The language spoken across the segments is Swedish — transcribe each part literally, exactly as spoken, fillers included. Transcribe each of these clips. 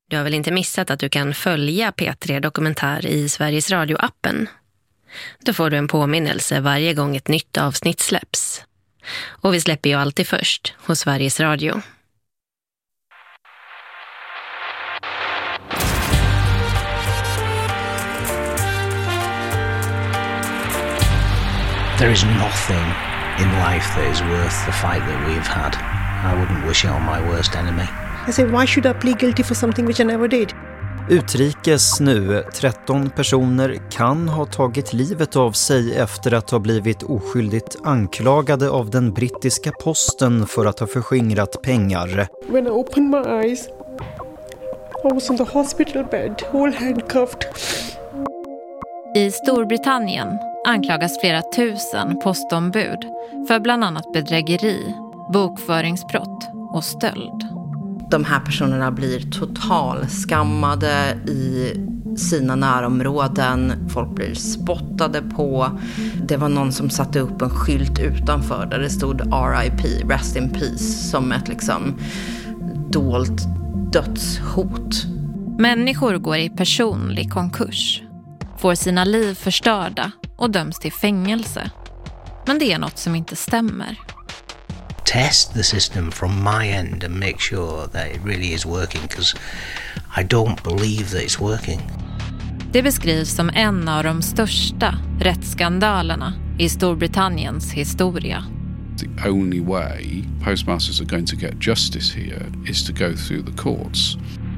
Du har väl inte missat att du kan följa P tre Dokumentär i Sveriges Radio-appen? Då får du en påminnelse varje gång ett nytt avsnitt släpps. Och vi släpper ju alltid först hos Sveriges Radio. There is nothing in life that is worth the fight that we've had. I wouldn't wish it on my worst enemy. I say, why should I plead guilty for something which I never did? Utrikes nu, tretton personer kan ha tagit livet av sig efter att ha blivit oskyldigt anklagade av den brittiska posten för att ha förskingrat pengar. When I opened my eyes, I was on the hospital bed, all handcuffed. I Storbritannien anklagas flera tusen postombud för bland annat bedrägeri, bokföringsbrott och stöld. De här personerna blir totalskammade i sina närområden. Folk blir spottade på. Det var någon som satte upp en skylt utanför där det stod R I P, Rest in Peace, som ett liksom dolt dödshot. Människor går i personlig konkurs, får sina liv förstörda och döms till fängelse. Men det är något som inte stämmer. Test the system from my end and make sure that it really is working, because I don't believe that it's working. Det beskrivs som en av de största rättsskandalerna i Storbritanniens historia. The only way postmasters are going to get justice here is to go through the courts.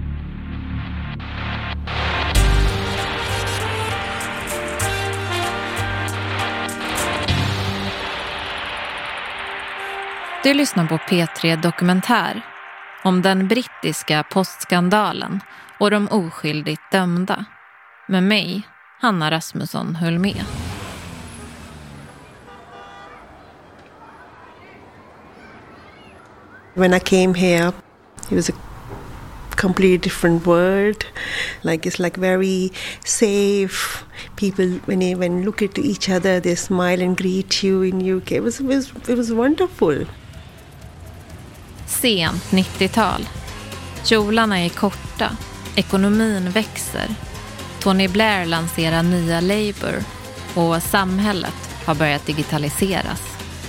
Du lyssnar på P tre Dokumentär om den brittiska postskandalen och de oskyldigt dömda. Med mig, Hanna Rasmusson, höll med. When I came here, it was a completely different world. Like it's like very safe. People, when they when look at each other, they smile and greet you in U K. It was, it was, it was wonderful. Sent nittiotal. Kjolarna är korta. Ekonomin växer. Tony Blair lanserar nya Labour. Och samhället har börjat digitaliseras.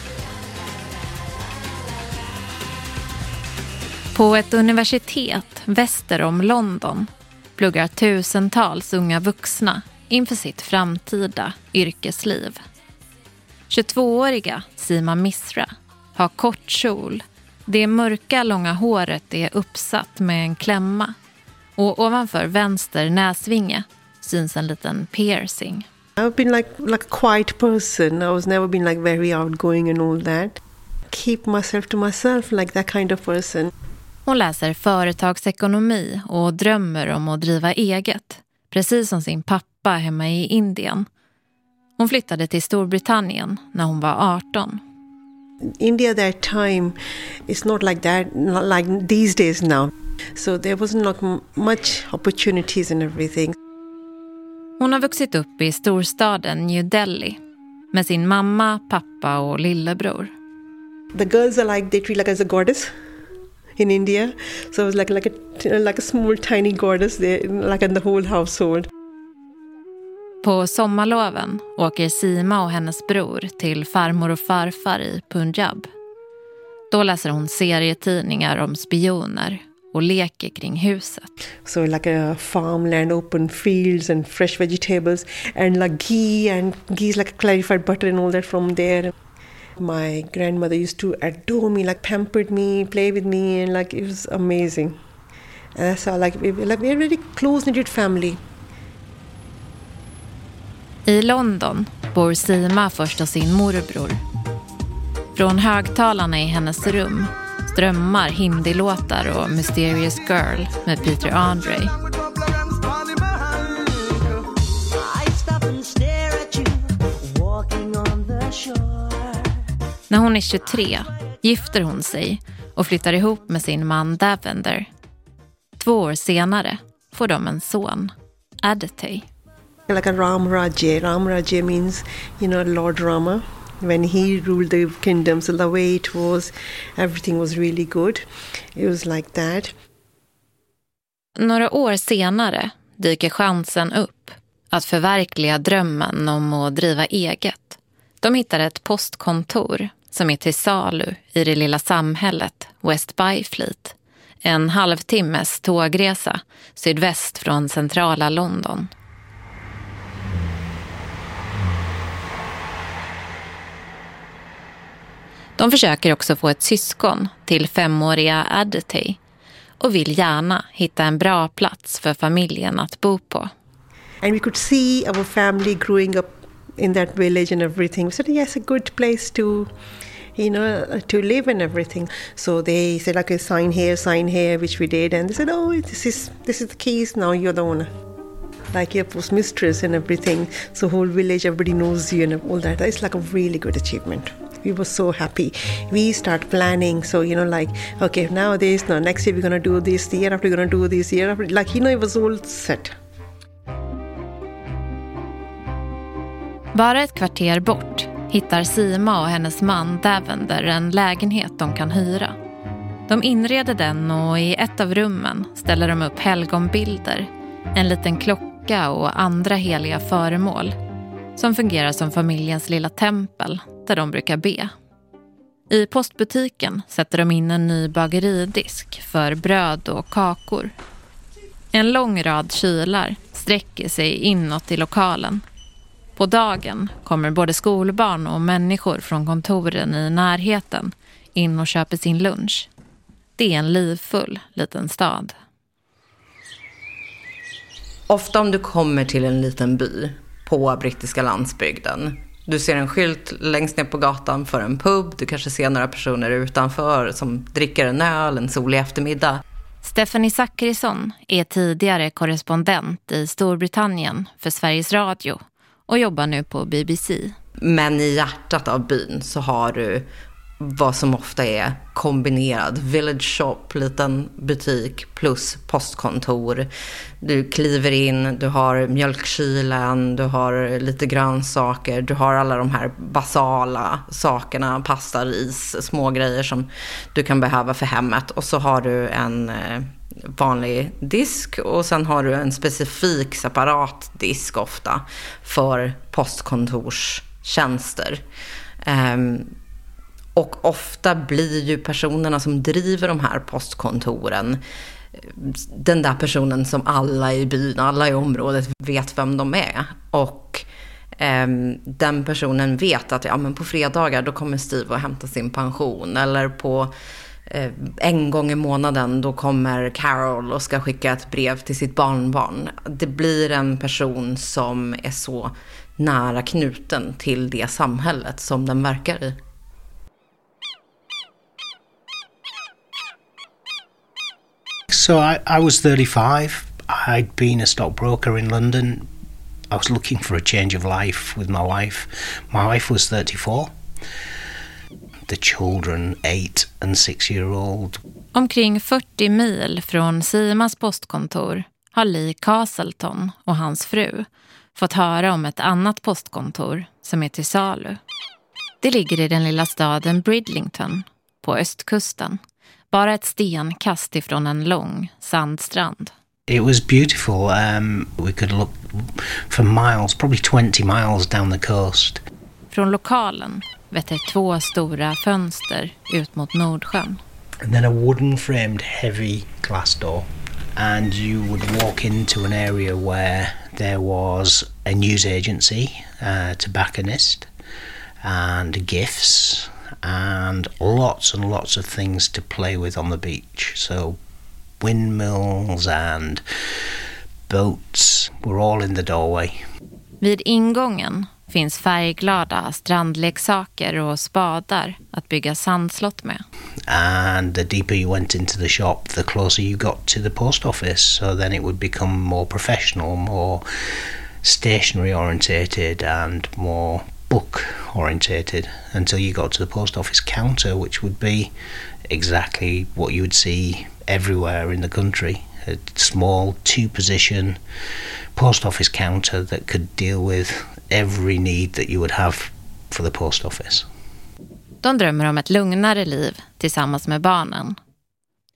På ett universitet väster om London pluggar tusentals unga vuxna inför sitt framtida yrkesliv. tjugotvååriga Sima Misra har kort kjol. Det mörka långa håret är uppsatt med en klämma. Och ovanför vänster näsvinge syns en liten piercing. I've been like like a quiet person. I was never been like very outgoing and all that. Keep myself to myself, like that kind of person. Hon läser företagsekonomi och drömmer om att driva eget, precis som sin pappa hemma i Indien. Hon flyttade till Storbritannien när hon var arton. India that time is not like that, not like these days now. So there wasn't like much opportunities and everything. Hon har vuxit upp i storstaden New Delhi med sin mamma, pappa och lillebror. The girls are like, they treat like as a goddess in India. So it was like like a like a small tiny goddess there, like in the whole household. På sommarloven åker Sima och hennes bror till farmor och farfar i Punjab. Då läser hon serietidningar om spioner och leker kring huset. So like a farmland, open fields and fresh vegetables and like ghee and ghee is like a clarified butter and all that from there. My grandmother used to adore me, like pampered me, play with me, and like it was amazing. And I saw like we like we're a very close-knit family. I London bor Sima först hos sin morbror. Från högtalarna i hennes rum strömmar hindi-låtar och Mysterious Girl med Peter Andre. När hon är tjugotre gifter hon sig och flyttar ihop med sin man Davender. Två år senare får de en son, Aditya. Like a Ram Rajya. Ram Rajya means, you know, Lord Rama. When he ruled the kingdom, so the way it was, everything was really good. It was like that. Några år senare dyker chansen upp att förverkliga drömmen om att driva eget. De hittar ett postkontor som är till salu i det lilla samhället West Byfleet. En halvtimmes tågresa sydväst från centrala London. De försöker också få ett syskon till femåriga Aditya och vill gärna hitta en bra plats för familjen att bo på. And we could see our family growing up in that village and everything. We said, yes, a good place to, you know, to live and everything. So they said, okay, sign here, sign here, which we did. And they said, oh, this is this is the keys, now you're the owner. Like your postmistress and everything. So whole village, everybody knows you and all that. It's like a really good achievement. We were so happy. We start planning. So, you know, like, okay, nowadays, no, next year we're going to do this, the year after we're going to do this, the year after. Like, you know, it was all set. Bara ett kvarter bort hittar Sima och hennes man Davender en lägenhet de kan hyra. De inreder den och i ett av rummen ställer de upp helgonbilder, en liten klocka och andra heliga föremål som fungerar som familjens lilla tempel där de brukar be. I postbutiken sätter de in en ny bageridisk för bröd och kakor. En lång rad kylar sträcker sig inåt i lokalen. På dagen kommer både skolbarn och människor från kontoren i närheten in och köper sin lunch. Det är en livfull liten stad. Ofta om du kommer till en liten by på brittiska landsbygden, du ser en skylt längst ner på gatan för en pub, du kanske ser några personer utanför som dricker en öl en solig eftermiddag. Stephanie Zackrisson är tidigare korrespondent i Storbritannien för Sveriges Radio och jobbar nu på B B C. Men i hjärtat av byn så har du vad som ofta är kombinerad village shop, liten butik plus postkontor. Du kliver in, du har mjölkkylen, du har lite grönsaker, du har alla de här basala sakerna, pasta, ris, små grejer som du kan behöva för hemmet. Och så har du en vanlig disk och sen har du en specifik separat disk ofta för postkontorstjänster. Um, Och ofta blir ju personerna som driver de här postkontoren den där personen som alla i byn, alla i området vet vem de är. Och eh, den personen vet att ja, men på fredagar då kommer Steve att hämta sin pension. Eller på eh, en gång i månaden då kommer Carol och ska skicka ett brev till sitt barnbarn. Det blir en person som är så nära knuten till det samhället som den verkar i. So I, I was thirty-five. I'd been a stockbroker in London. I was looking for a change of life with my wife. My wife was thirty-four. The children, eight and six year old. Omkring fyrtio mil från Simas postkontor har Lee Castleton och hans fru fått höra om ett annat postkontor som är till salu. Det ligger i den lilla staden Bridlington på östkusten. Bara ett stenkast ifrån en lång sandstrand. It was beautiful. Um, we could look for miles, probably twenty miles down the coast. Från lokalen vetter två stora fönster ut mot Nordsjön. And then a wooden framed heavy glass door. And you would walk into an area where there was a news agency, a tobacconist, and gifts. And lots and lots of things to play with on the beach. So windmills and boats were all in the doorway. Vid ingången finns färgglada strandleksaker och spadar att bygga sandslott med. And the deeper you went into the shop, the closer you got to the post office. So then it would become more professional, more stationery orientated and more book orientated until you got to the post office counter, which would be exactly what you would see everywhere in the country. A small two-position post office counter that could deal with every need that you would have for the post office. De drömmer om ett lugnare liv tillsammans med barnen.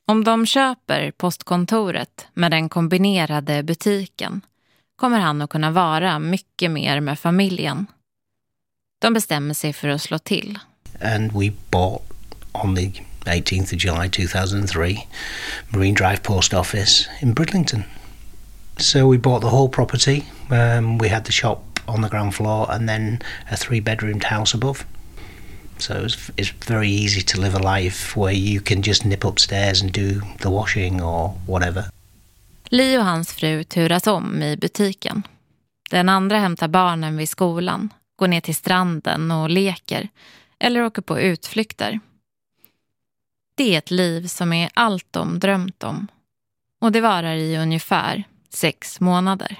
Om de köper postkontoret med den kombinerade butiken kommer han att kunna vara mycket mer med familjen. De bestämmer sig för att slå till. And we bought on the eighteenth of July two thousand three Marine Drive Post Office in Bridlington. So we bought the whole property. Um, we had the shop on the ground floor and then a three-bedroomed house above. So it's, it's very easy to live a life where you can just nip upstairs and do the washing or whatever. Lee och hans fru turas om i butiken. Den andra hämtar barnen vid skolan, går ner till stranden och leker eller åker på utflykter. Det är ett liv som är allt de drömt om. Och det varar i ungefär sex månader.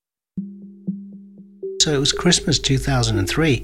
So it was Christmas two thousand three.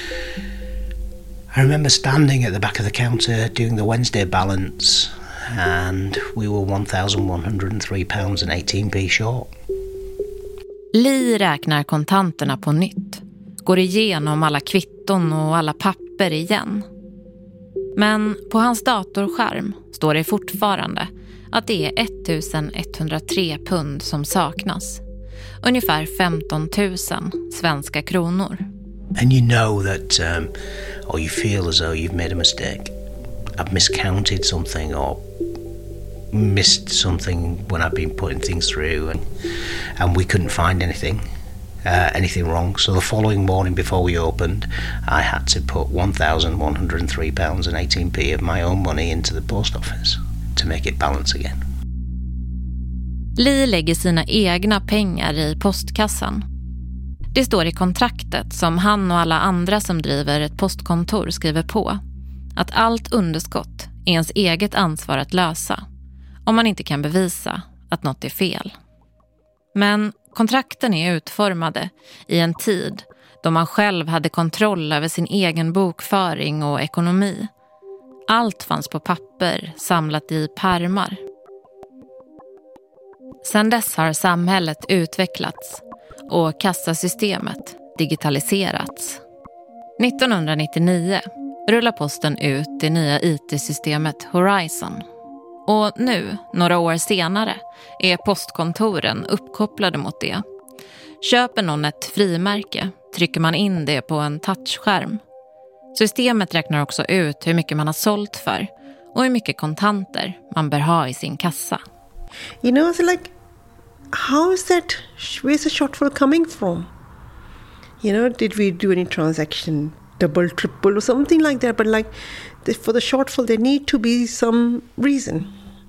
I remember standing at the back of the counter doing the Wednesday balance, and we were one thousand one hundred three pounds and eighteen p short. Lee räknar kontanterna på nytt, går igenom alla kvitton och alla papper igen. Men på hans datorskärm står det fortfarande att det är elva pund som saknas. Ungefär femton tusen svenska kronor. And you know that, um, or you feel as though you've made a mistake. I've miscounted something or missed something when I've been putting things through, and, and we couldn't find anything, uh, anything wrong. So the following morning before we opened, I had to put one thousand one hundred three pounds and eighteen p of my own money into the post office to make it balance again. Lee lägger sina egna pengar i postkassan. Det står i kontraktet som han och alla andra som driver ett postkontor skriver på att allt underskott är ens eget ansvar att lösa om man inte kan bevisa att något är fel. Men kontrakten är utformade i en tid då man själv hade kontroll över sin egen bokföring och ekonomi. Allt fanns på papper samlat i pärmar. Sedan dess har samhället utvecklats och kassasystemet digitaliserats. nittonhundranittionio rullar posten ut det nya I T-systemet Horizon. Och nu, några år senare, är postkontoren uppkopplade mot det. Köper någon ett frimärke trycker man in det på en touchskärm. Systemet räknar också ut hur mycket man har sålt för och hur mycket kontanter man bör ha i sin kassa. You know, it's like, how is that, where's the shortfall coming from? You know, did we do any transaction, double, triple or something like that? But like, the, for the shortfall, there need to be some reason.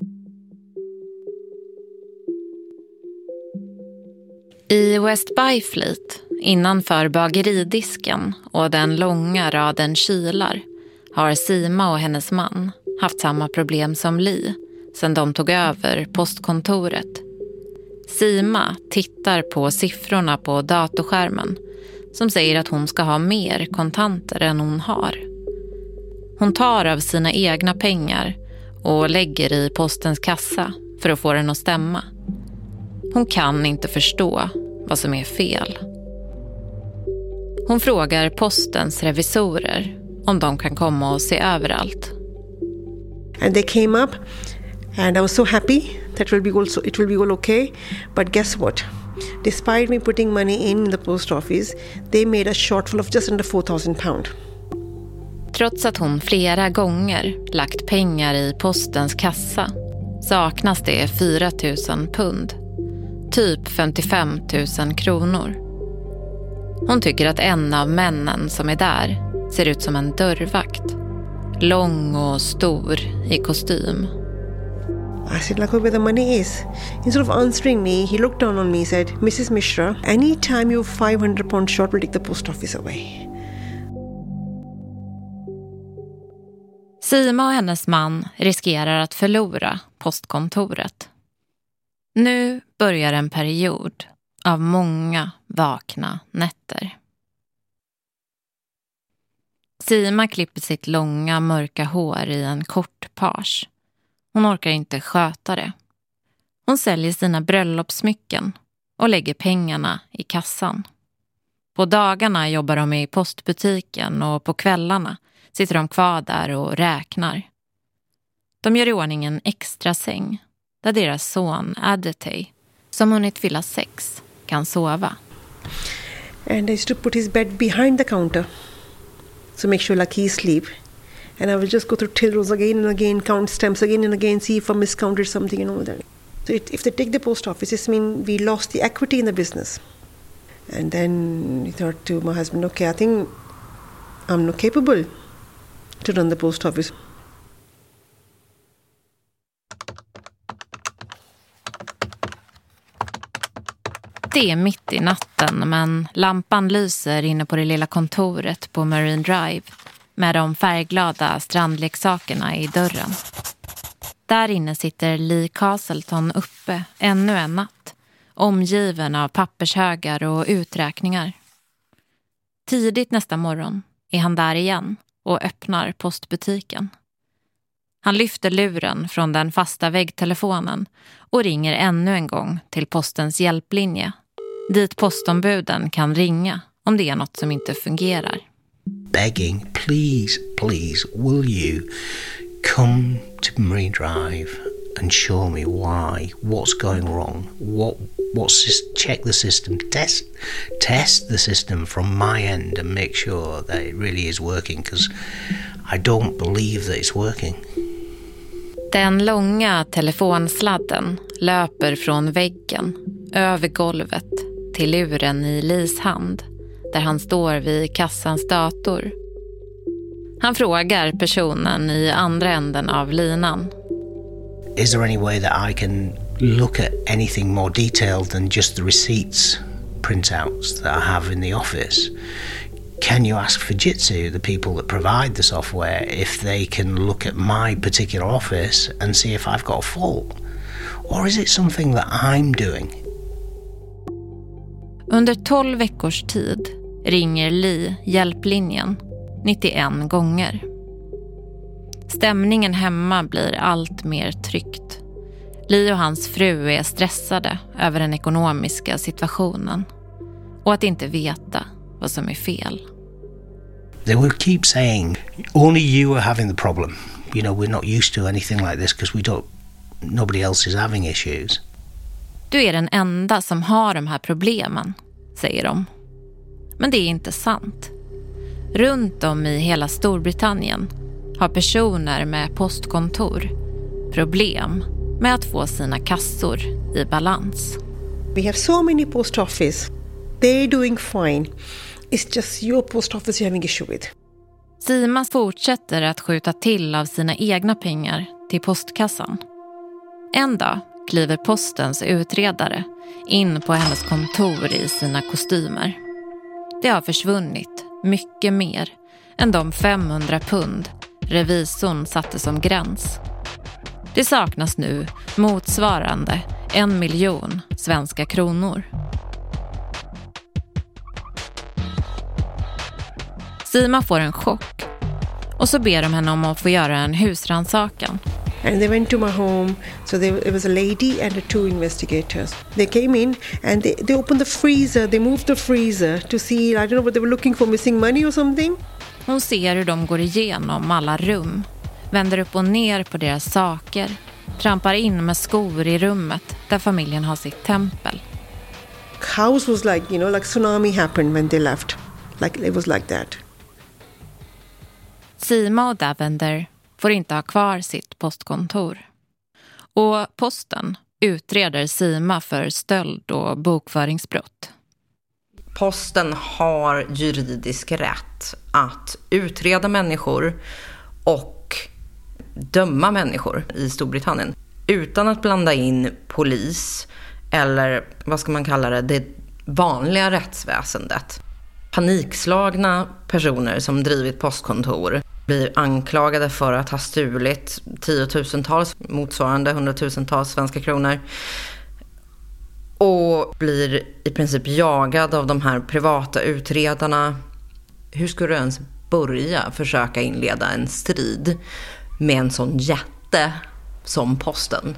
I West Byfleet, innanför bageridisken och den långa raden kylar, har Sima och hennes man haft samma problem som Lee sedan de tog över postkontoret. Sima tittar på siffrorna på datorskärmen som säger att hon ska ha mer kontanter än hon har. Hon tar av sina egna pengar och lägger i postens kassa för att få den att stämma. Hon kan inte förstå vad som är fel. Hon frågar postens revisorer om de kan komma och se över allt. And they came up and I was so happy that it will be also, it will be all okay. But guess what? Despite me putting money in the post office, they made a shortfall of just under four thousand pound. Trots att hon flera gånger lagt pengar i postens kassa saknas det fyra tusen pund. Typ femtiofem tusen kronor. Hon tycker att en av männen som är där ser ut som en dörrvakt. Lång och stor i kostym. I said, like, where the money is. Instead of answering me, he looked down on me and said, Missus Mishra, anytime you're five hundred pounds short, we'll take the post office away. Sima och hennes man riskerar att förlora postkontoret. Nu börjar en period av många vakna nätter. Sima klipper sitt långa mörka hår i en kort page. Hon orkar inte sköta det. Hon säljer sina bröllopssmycken och lägger pengarna i kassan. På dagarna jobbar de i postbutiken och på kvällarna sitter de kvar där och räknar. De gör i ordning en extra säng där deras son Adetey, som hunnit fylla sex, kan sova. And I used to put his bed behind the counter to make sure like he sleep. And I will just go through till rows again and again, count stamps again and again, see if I miscounted something and all that. So it, if they take the post office, it means we lost the equity in the business. And then he thought to my husband, okay, I think I'm not capable to run the post office. Det är mitt i natten, men lampan lyser inne på det lilla kontoret på Marine Drive med de färgglada strandleksakerna i dörren. Där inne sitter Lee Castleton uppe ännu en natt, omgiven av pappershögar och uträkningar. Tidigt nästa morgon är han där igen och öppnar postbutiken. Han lyfter luren från den fasta väggtelefonen och ringer ännu en gång till postens hjälplinje, dit postombuden kan ringa om det är något som inte fungerar. Begging, please, please, will you come to Marine Drive and show me why, what's going wrong, what, what's check the system, test, test the system from my end and make sure that it really is working, because I don't believe that it's working. Den långa telefonsladden löper från väggen, över golvet, till luren i Lis hand, där han står vid kassans dator. Han frågar personen i andra änden av linan. Is there any way that I can look at anything more detailed than just the receipts printouts that I have in the office? Can you ask Fujitsu, the people that provide the software, if they can look at my particular office and see if I've got a fault? Or is it something that I'm doing? Under tolv veckors tid ringer Lee hjälplinjen nittioen gånger. Stämningen hemma blir allt mer tryckt. Lee och hans fru är stressade över den ekonomiska situationen och att inte veta vad som är fel. They will keep saying, only you are having the problem. You know, we're not used to anything like this because we don't, nobody else is having issues. Du är den enda som har de här problemen, säger de. Men det är inte sant. Runt om i hela Storbritannien har personer med postkontor problem med att få sina kassor i balans. We have so many post office. They're doing fine. It's just your post office you're having issue with. Sima fortsätter att skjuta till av sina egna pengar till postkassan. En dag kliver postens utredare in på hennes kontor i sina kostymer. Det har försvunnit mycket mer än de femhundra pund revisorn satte som gräns. Det saknas nu motsvarande en miljon svenska kronor. Sima får en chock och så ber de henne om att få göra en husrannsakan. And they went to my home, so there it was a lady and the two investigators. They came in and they, they opened the freezer, they moved the freezer to see, I don't know what they were looking for, missing money or something. Hon ser hur de går igenom alla rum, vänder upp och ner på deras saker, trampar in med skor i rummet där familjen har sitt tempel. House was like, you know, like tsunami happened when they left. Like it was like that. Sima och Davender får inte ha kvar sitt postkontor. Och posten utreder Sima för stöld och bokföringsbrott. Posten har juridisk rätt att utreda människor och döma människor i Storbritannien utan att blanda in polis eller vad ska man kalla det, det vanliga rättsväsendet. Panikslagna personer som drivit postkontor blir anklagade för att ha stulit tiotusentals, motsvarande hundratusentals svenska kronor, och blir i princip jagad av de här privata utredarna. Hur skulle du ens börja försöka inleda en strid med en sån jätte som Posten?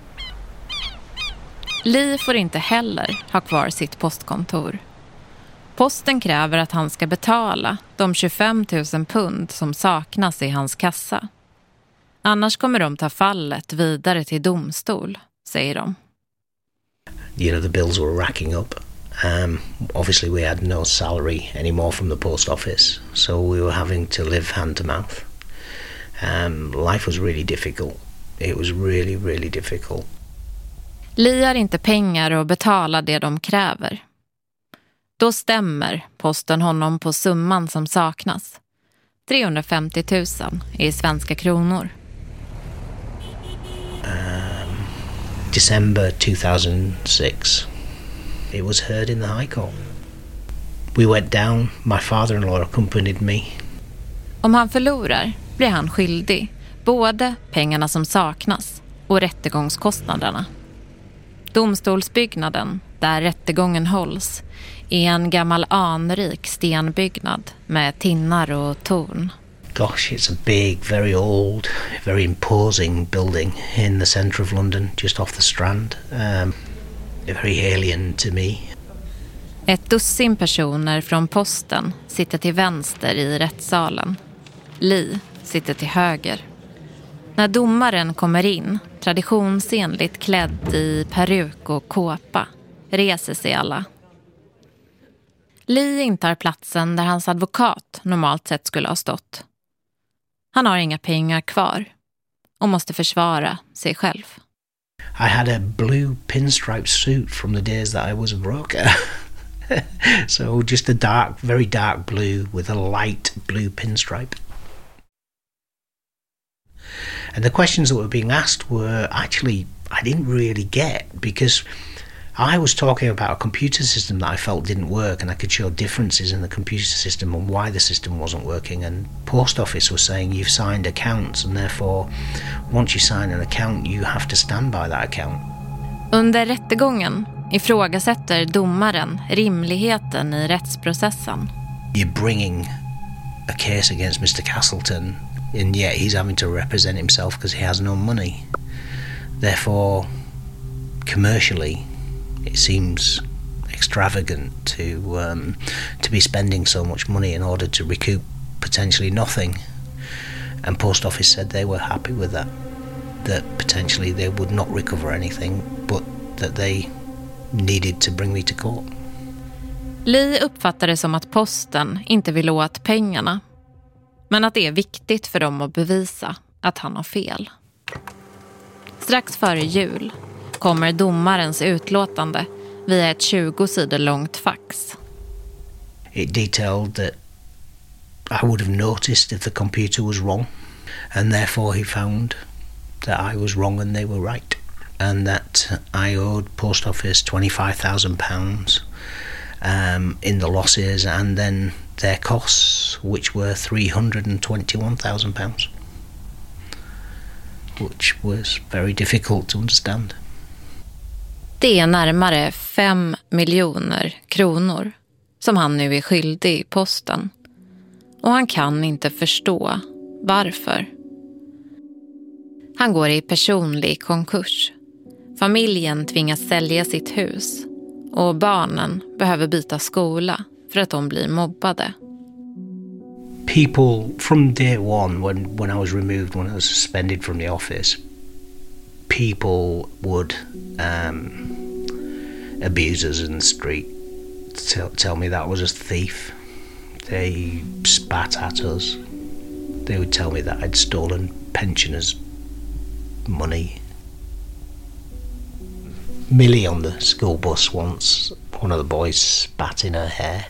Lee får inte heller ha kvar sitt postkontor. Posten kräver att han ska betala de tjugofem tusen pund som saknas i hans kassa. Annars kommer de ta fallet vidare till domstol, säger de. You know, the bills were racking up. Um, obviously we had no salary anymore from the post office, so we were having to live hand to mouth. Um, life was really difficult. It was really, really difficult. Li har inte pengar att betala det de kräver. Då stämmer posten honom på summan som saknas. trehundrafemtio tusen i svenska kronor. Um, December two thousand six. It was heard in the High Court. We went down. My father-in-law accompanied me. Om han förlorar blir han skyldig både pengarna som saknas och rättegångskostnaderna. Domstolsbyggnaden där rättegången hålls är en gammal anrik stenbyggnad med tinnar och torn. Gosh, it's a big, very old, very imposing building in the centre of London, just off the Strand. Um, very alien to me. Ett dussin personer från posten sitter till vänster i rättssalen. Li sitter till höger. När domaren kommer in, traditionsenligt klädd i peruk och kåpa, reser sig alla. Li intar platsen där hans advokat normalt sett skulle ha stått. Han har inga pengar kvar och måste försvara sig själv. I had a blue pinstripe suit from the days that I was a broker. So just a dark, very dark blue with a light blue pinstripe. And the questions that were being asked were actually, I didn't really get, because I was talking about a computer system that I felt didn't work, and I could show differences in the computer system and why the system wasn't working. And Post Office was saying you've signed accounts, and therefore once you sign an account you have to stand by that account. Under rättegången ifrågasätter domaren rimligheten i rättsprocessen. You're bringing a case against Mister Castleton, and yet he's having to represent himself because he has no money. Therefore, commercially, it seems extravagant to um, to be spending so much money in order to recoup potentially nothing. And Post Office said they were happy with that, that potentially they would not recover anything, but that they needed to bring me to court. Li uppfattar det som att posten inte vill åt pengarna, men att det är viktigt för dem att bevisa att han har fel. Strax före jul kommer domarens utlåtande via ett tjugo sidor långt fax. It detailed that I would have noticed if the computer was wrong, and therefore he found that I was wrong and they were right, and that I owed Post Office twenty-five thousand pounds um, in the losses, and then their costs, which were three hundred twenty-one thousand pounds, which was very difficult to understand. Det är närmare fem miljoner kronor som han nu är skyldig i posten. Och han kan inte förstå varför. Han går i personlig konkurs. Familjen tvingas sälja sitt hus. Och barnen behöver byta skola för att de blir mobbade. People from day one, when, when I was removed, when I was suspended from the office, people would um, abuse us in the street, tell, tell me that I was a thief. They spat at us. They would tell me that I'd stolen pensioners' money. Millie on the school bus once, one of the boys spat in her hair.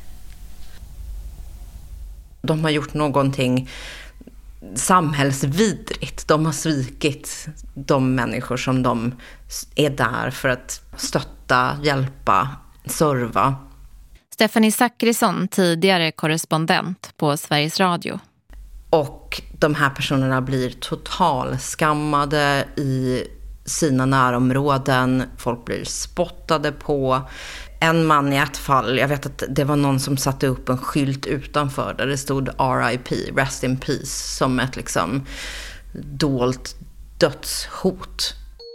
De har gjort någonting samhällsvidrigt. De har svikit de människor som de är där för att stötta, hjälpa, serva. Stephanie Zackrisson, tidigare korrespondent på Sveriges Radio. Och de här personerna blir totalskammade i sina närområden. Folk blir spottade på. En man i ett fall, jag vet att det var någon som satte upp en skylt utanför där det stod R I P, Rest in Peace, som ett liksom dolt dödshot.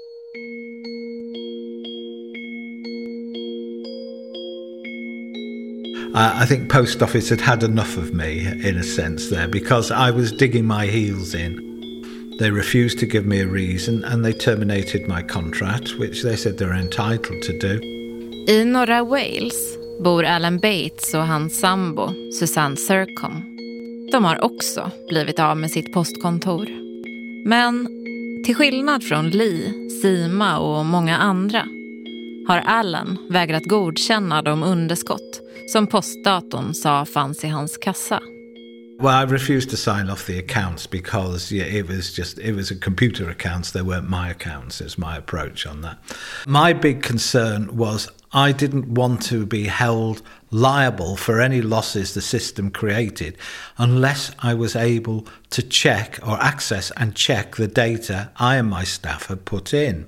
I think Post Office had had enough of me, in a sense, there, because I was digging my heels in. They refused to give me a reason and they terminated my contract, which they said they're entitled to do. I norra Wales bor Alan Bates och hans sambo Susanne Sercombe. De har också blivit av med sitt postkontor. Men till skillnad från Lee, Sima och många andra har Alan vägrat godkänna de underskott som postdatorn sa fanns i hans kassa. Well, I refused to sign off the accounts because yeah, it was just it was a computer accounts. They weren't my accounts. It's my approach on that. My big concern was I didn't want to be held liable for any losses the system created unless I was able to check or access and check the data I and my staff had put in.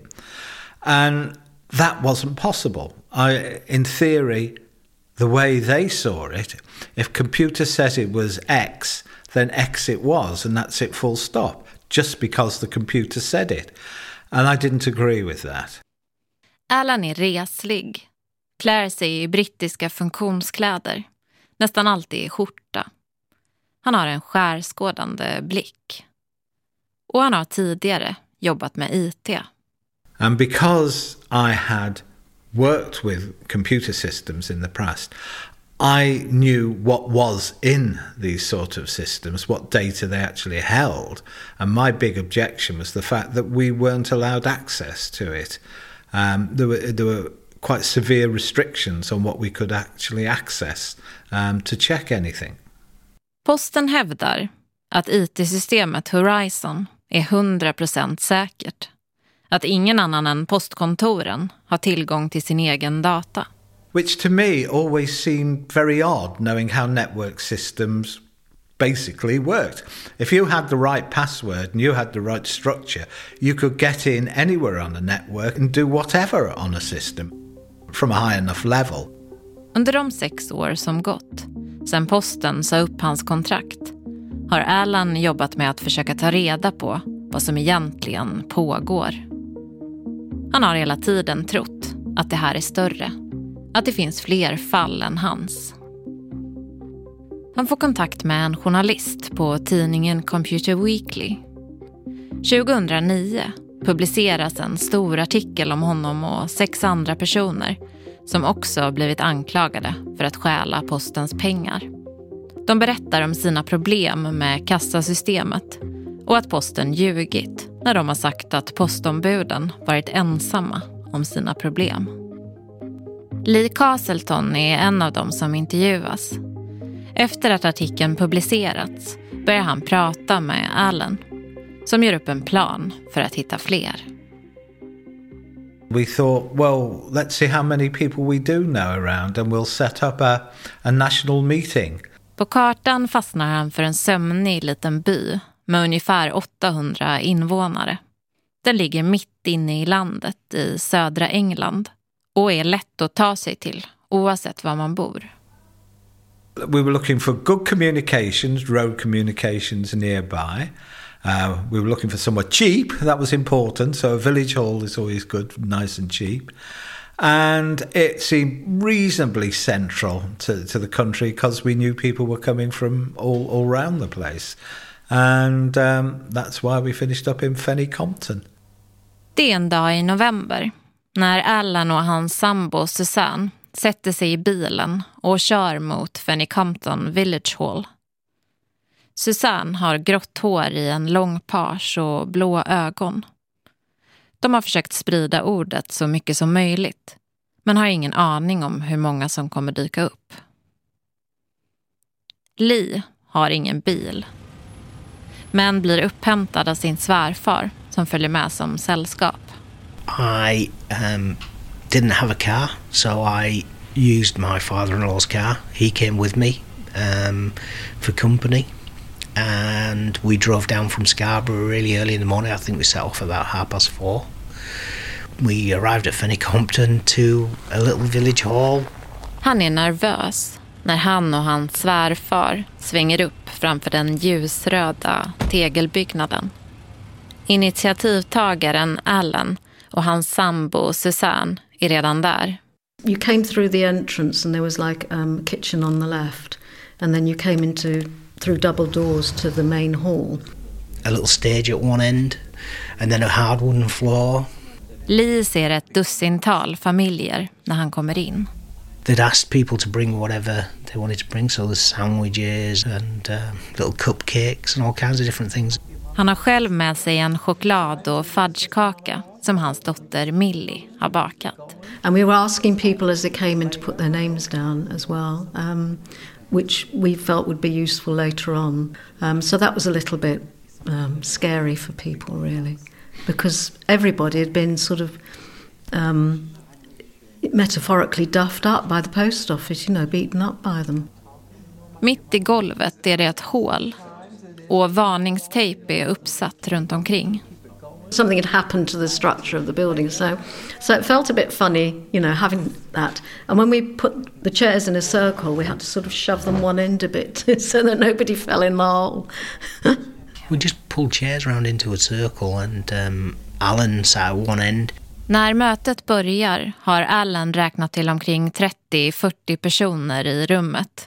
And that wasn't possible. I, in theory, the way they saw it, if computer says it was X, then X it was, and that's it full stop, just because the computer said it. And I didn't agree with that. Alan är reslig, klär sig i brittiska funktionskläder, nästan alltid i skjorta. Han har en skärskådande blick. Och han har tidigare jobbat med I T. And because I had worked with computer systems in the past, I knew what was in these sort of systems, what data they actually held. And my big objection was the fact that we weren't allowed access to it. Um, there were there were quite severe restrictions on what we could actually access um, to check anything. Posten hävdar att I T-systemet Horizon är hundra procent säkert. Att ingen annan än postkontoren har tillgång till sin egen data. Which to me always seemed very odd, knowing how network systems basically worked. If you had the right password and you had the right structure, you could get in anywhere on a network and do whatever on a system from a high enough level. Under de sex år som gått, sedan posten sa upp hans kontrakt, har Alan jobbat med att försöka ta reda på vad som egentligen pågår. Han har hela tiden trott att det här är större, att det finns fler fall än hans. Han får kontakt med en journalist på tidningen Computer Weekly. tjugohundranio publiceras en stor artikel om honom och sex andra personer som också blivit anklagade för att stjäla postens pengar. De berättar om sina problem med kassasystemet och att posten ljugit när de har sagt att postombuden varit ensamma om sina problem. Lee Castleton är en av dem som intervjuas. Efter att artikeln publicerats börjar han prata med Alan, som gör upp en plan för att hitta fler. We thought, well, let's see how many people we do know around and we'll set up a, a national meeting. På kartan fastnar han för en sömnig liten by med ungefär åttahundra invånare. Den ligger mitt inne i landet i södra England och är lätt att ta sig till oavsett var man bor. We were looking for good communications, road communications nearby. Uh, we were looking for somewhere cheap, that was important, so a village hall is always good, nice and cheap. And it seemed reasonably central to, to the country because we knew people were coming from all, all around the place. And um, that's why we finished up in Fenny Compton. Det är en dag i november när Alan och hans sambo Susanne sätter sig i bilen och kör mot Fenny Compton Village Hall. Susanne har grått hår i en lång page och blå ögon. De har försökt sprida ordet så mycket som möjligt, men har ingen aning om hur många som kommer dyka upp. Lee har ingen bil, men blir upphämtad av sin svärfar som följer med som sällskap. I um, didn't have a car, so I used my father-in-law's car. He came with me um, for company. And we drove down from Scarborough really early in the morning. I think we set off about half past four. We arrived at Fenny Compton to a little village hall. Han är nervös när han och hans svärfar svänger upp framför den ljusröda tegelbyggnaden. Initiativtagaren Alan och hans sambo Susanne är redan där. You came through the entrance and there was like um, a kitchen on the left, and then you came into through double doors to the main hall. a little stage at one end and then a hard wooden floor. Lee ser ett dussintal familjer när han kommer in. They'd asked people to bring whatever they wanted to bring, so there's sandwiches and uh, little cupcakes and all kinds of different things. Han har själv med sig en choklad- och fudgekaka som hans dotter Millie har bakat. And we were asking people as they came in to put their names down as well, um, which we felt would be useful later on. Um, so that was a little bit um, scary for people, really, because everybody had been sort of um, metaphorically duffed up by the post office, you know, beaten up by them. Mitt i golvet är det ett hål och varningstejp är uppsatt runt omkring. Something had happened to the structure of the building, so so it felt a bit funny, you know, having that. And when we put the chairs in a circle, we had to sort of shove them one end a bit so that nobody fell in the hole. We just pulled chairs around into a circle and um, Alan sat at one end. När mötet börjar har Alan räknat till omkring trettio till fyrtio personer i rummet.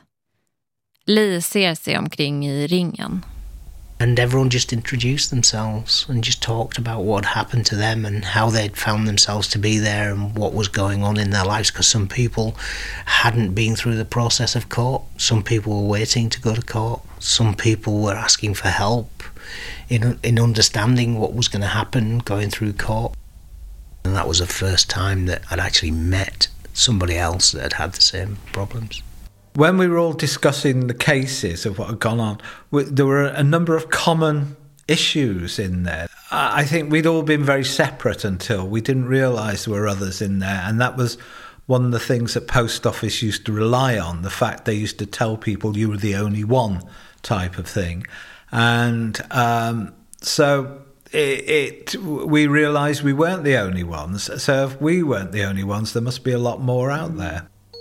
Lee ser sig omkring i ringen. And everyone just introduced themselves and just talked about what had happened to them and how they'd found themselves to be there and what was going on in their lives, because some people hadn't been through the process of court. Some people were waiting to go to court. Some people were asking for help in in understanding what was going to happen going through court. And that was the first time that I'd actually met somebody else that had had the same problems. When we were all discussing the cases of what had gone on, there were a number of common issues in there. I think we'd all been very separate until we didn't realise there were others in there. And that was one of the things that Post Office used to rely on, the fact they used to tell people you were the only one type of thing. And um, so it, it we realised we weren't the only ones. So if we weren't the only ones, there must be a lot more out there.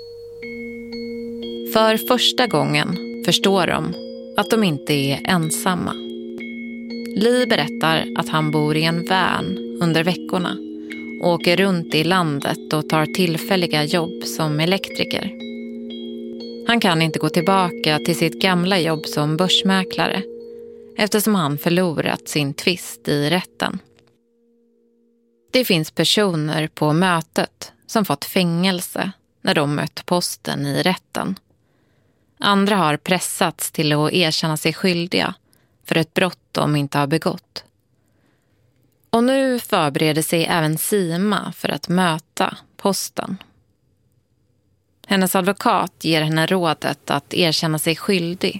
För första gången förstår de att de inte är ensamma. Lee berättar att han bor i en van under veckorna och åker runt i landet och tar tillfälliga jobb som elektriker. Han kan inte gå tillbaka till sitt gamla jobb som börsmäklare eftersom han förlorat sin tvist i rätten. Det finns personer på mötet som fått fängelse när de mött posten i rätten. Andra har pressats till att erkänna sig skyldiga för ett brott de inte har begått. Och nu förbereder sig även Sima för att möta posten. Hennes advokat ger henne rådet att erkänna sig skyldig.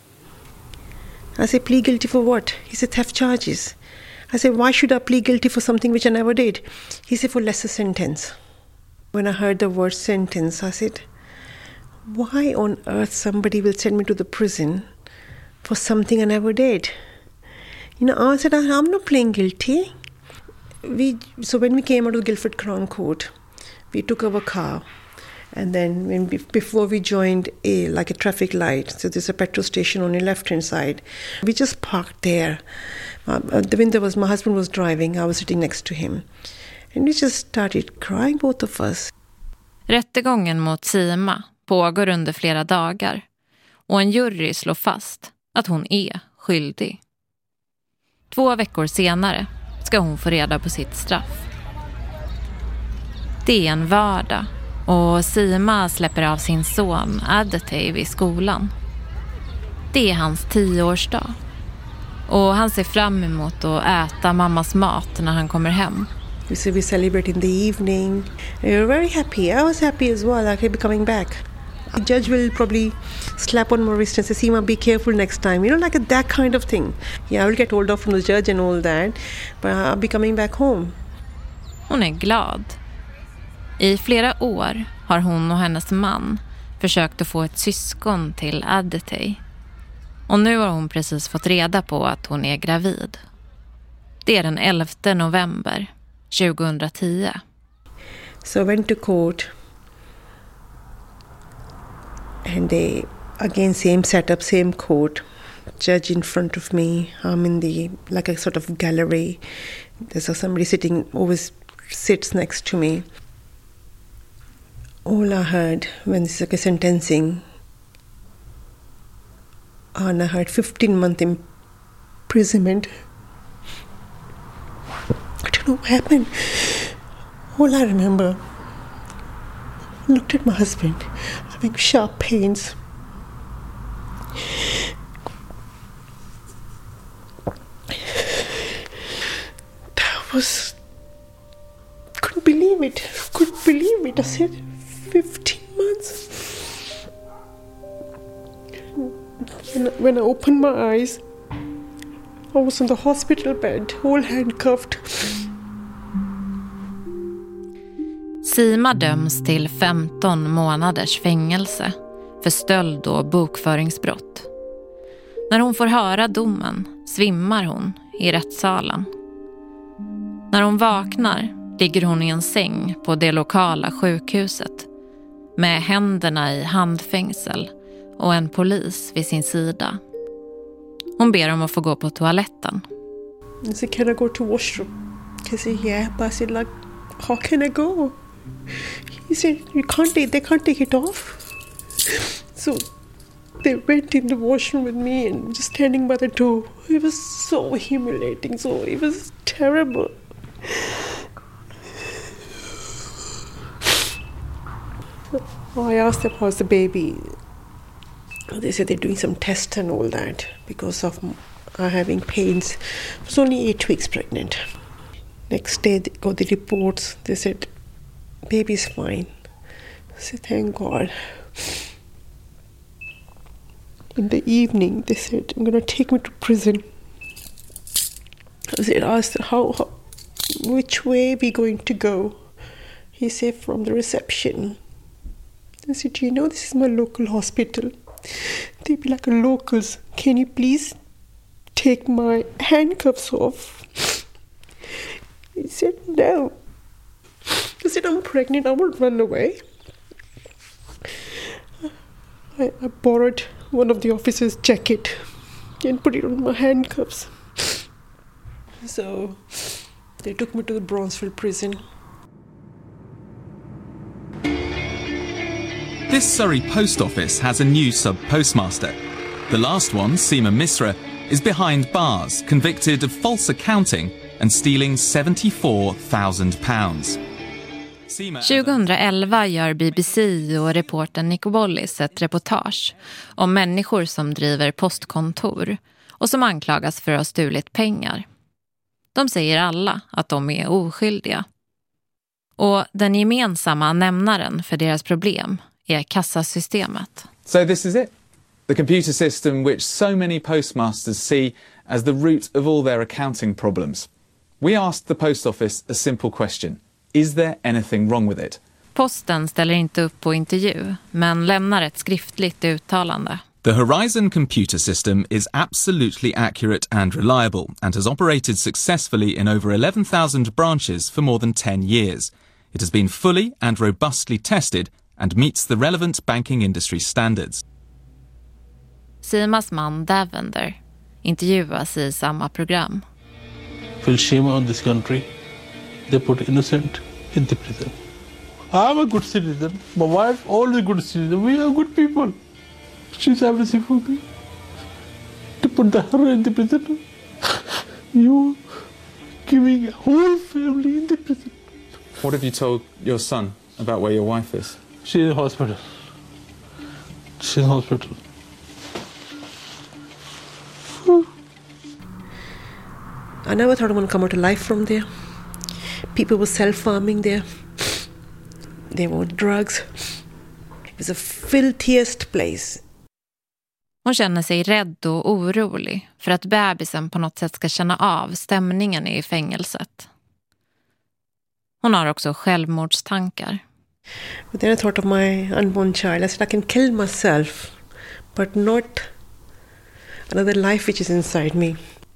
I said, plead guilty for what? He said, theft charges. I said, why should I plead guilty for something which I never did? He said, for lesser sentence. When I heard the word sentence, I said, why on earth somebody will send me to the prison for something I never did? You know, I said, I'm not playing guilty. We So when we came out of Guildford Crown Court, we took our car. And then when we, before we joined a like a traffic light, so there's a petrol station on the left-hand side, we just parked there. Um, the window was, my husband was driving, I was sitting next to him. And we just started crying, both of us. Rättegången mot Sima pågår under flera dagar och en jury slår fast att hon är skyldig. Två veckor senare ska hon få reda på sitt straff. Det är en vardag och Sima släpper av sin son Adetave i skolan. Det är hans tioårsdag och han ser fram emot att äta mammas mat när han kommer hem. We said we celebrate in the evening. We were very happy. I was happy as well. I could be coming back. The judge will probably slap on my wrist and say, Sima, be careful next time. You know, like a, that kind of thing. Yeah, I will get hold of from the judge and all that. But I'll be coming back home. Hon är glad. I flera år har hon och hennes man försökt att få ett syskon till Adetave. Och nu har hon precis fått reda på att hon är gravid. Det är den elfte november tjugohundratio. So I went to court. And they, again, same setup, same court. Judge in front of me. I'm in the, like a sort of gallery. There's somebody sitting, always sits next to me. All I heard when this is like a sentencing, and I heard fifteen month imprisonment. know what happened. All I remember, I looked at my husband, having sharp pains. That was... couldn't believe it. Couldn't believe it. I said, fifteen months. When, when I opened my eyes, I was on the hospital bed, all handcuffed. Sima döms till femton månaders fängelse för stöld och bokföringsbrott. När hon får höra domen svimmar hon i rättssalen. När hon vaknar ligger hon i en säng på det lokala sjukhuset med händerna i handfängsel och en polis vid sin sida. Hon ber om att få gå på toaletten. I said, can I go to washroom? He said, yeah, but I said, like, how can I go? He said, you can't take, they can't take it off. So they went in the washroom with me and just standing by the door. It was so humiliating, so it was terrible. I asked them how's the baby. They said they're doing some tests and all that because of uh, having pains. I was only eight weeks pregnant. Next day they got the reports. They said baby's fine. I said thank God. In the evening they said I'm gonna take me to prison. I said asked how, how which way we going to go. He said from the reception. I said, you know, this is my local hospital. They'd be like, locals, can you please take my handcuffs off? He said, no. I said, I'm pregnant, I won't run away. I, I borrowed one of the officer's jacket and put it on my handcuffs. So they took me to the Bronzeville prison. This Surrey post office has a new sub-postmaster. The last one, Seema Misra, is behind bars, convicted of false accounting and stealing seventy-four thousand pounds. tjugohundraelva gör B B C och reportern Nico Bollis ett reportage om människor som driver postkontor och som anklagas för att ha stulit pengar. De säger alla att de är oskyldiga. Och den gemensamma nämnaren för deras problem är kassasystemet. So this is it. The computer system which so many postmasters see as the root of all their accounting problems. We asked the post office a simple question. Is there anything wrong with it? Posten ställer inte upp på intervju, men lämnar ett skriftligt uttalande. The Horizon computer system is absolutely accurate and reliable and has operated successfully in over eleven thousand branches for more than ten years. It has been fully and robustly tested and meets the relevant banking industry standards. Simas man Davender intervjuas i samma program. Feel shame on this country. They put innocent in the prison. I'm a good citizen. My wife, always good citizen. We are good people. She's everything for me. To put the her in the prison. You giving a whole family in the prison. What have you told your son about where your wife is? She's in hospital. She's in hospital. I never thought I would come out alive from there. People were self-farming there. They were drugs. It was the filthiest place. Hon känner sig rädd och orolig för att bebisen på något sätt ska känna av stämningen i fängelset. Hon har också självmordstankar. But then I thought of my unborn child. I said I can kill myself, but not another life which is inside me.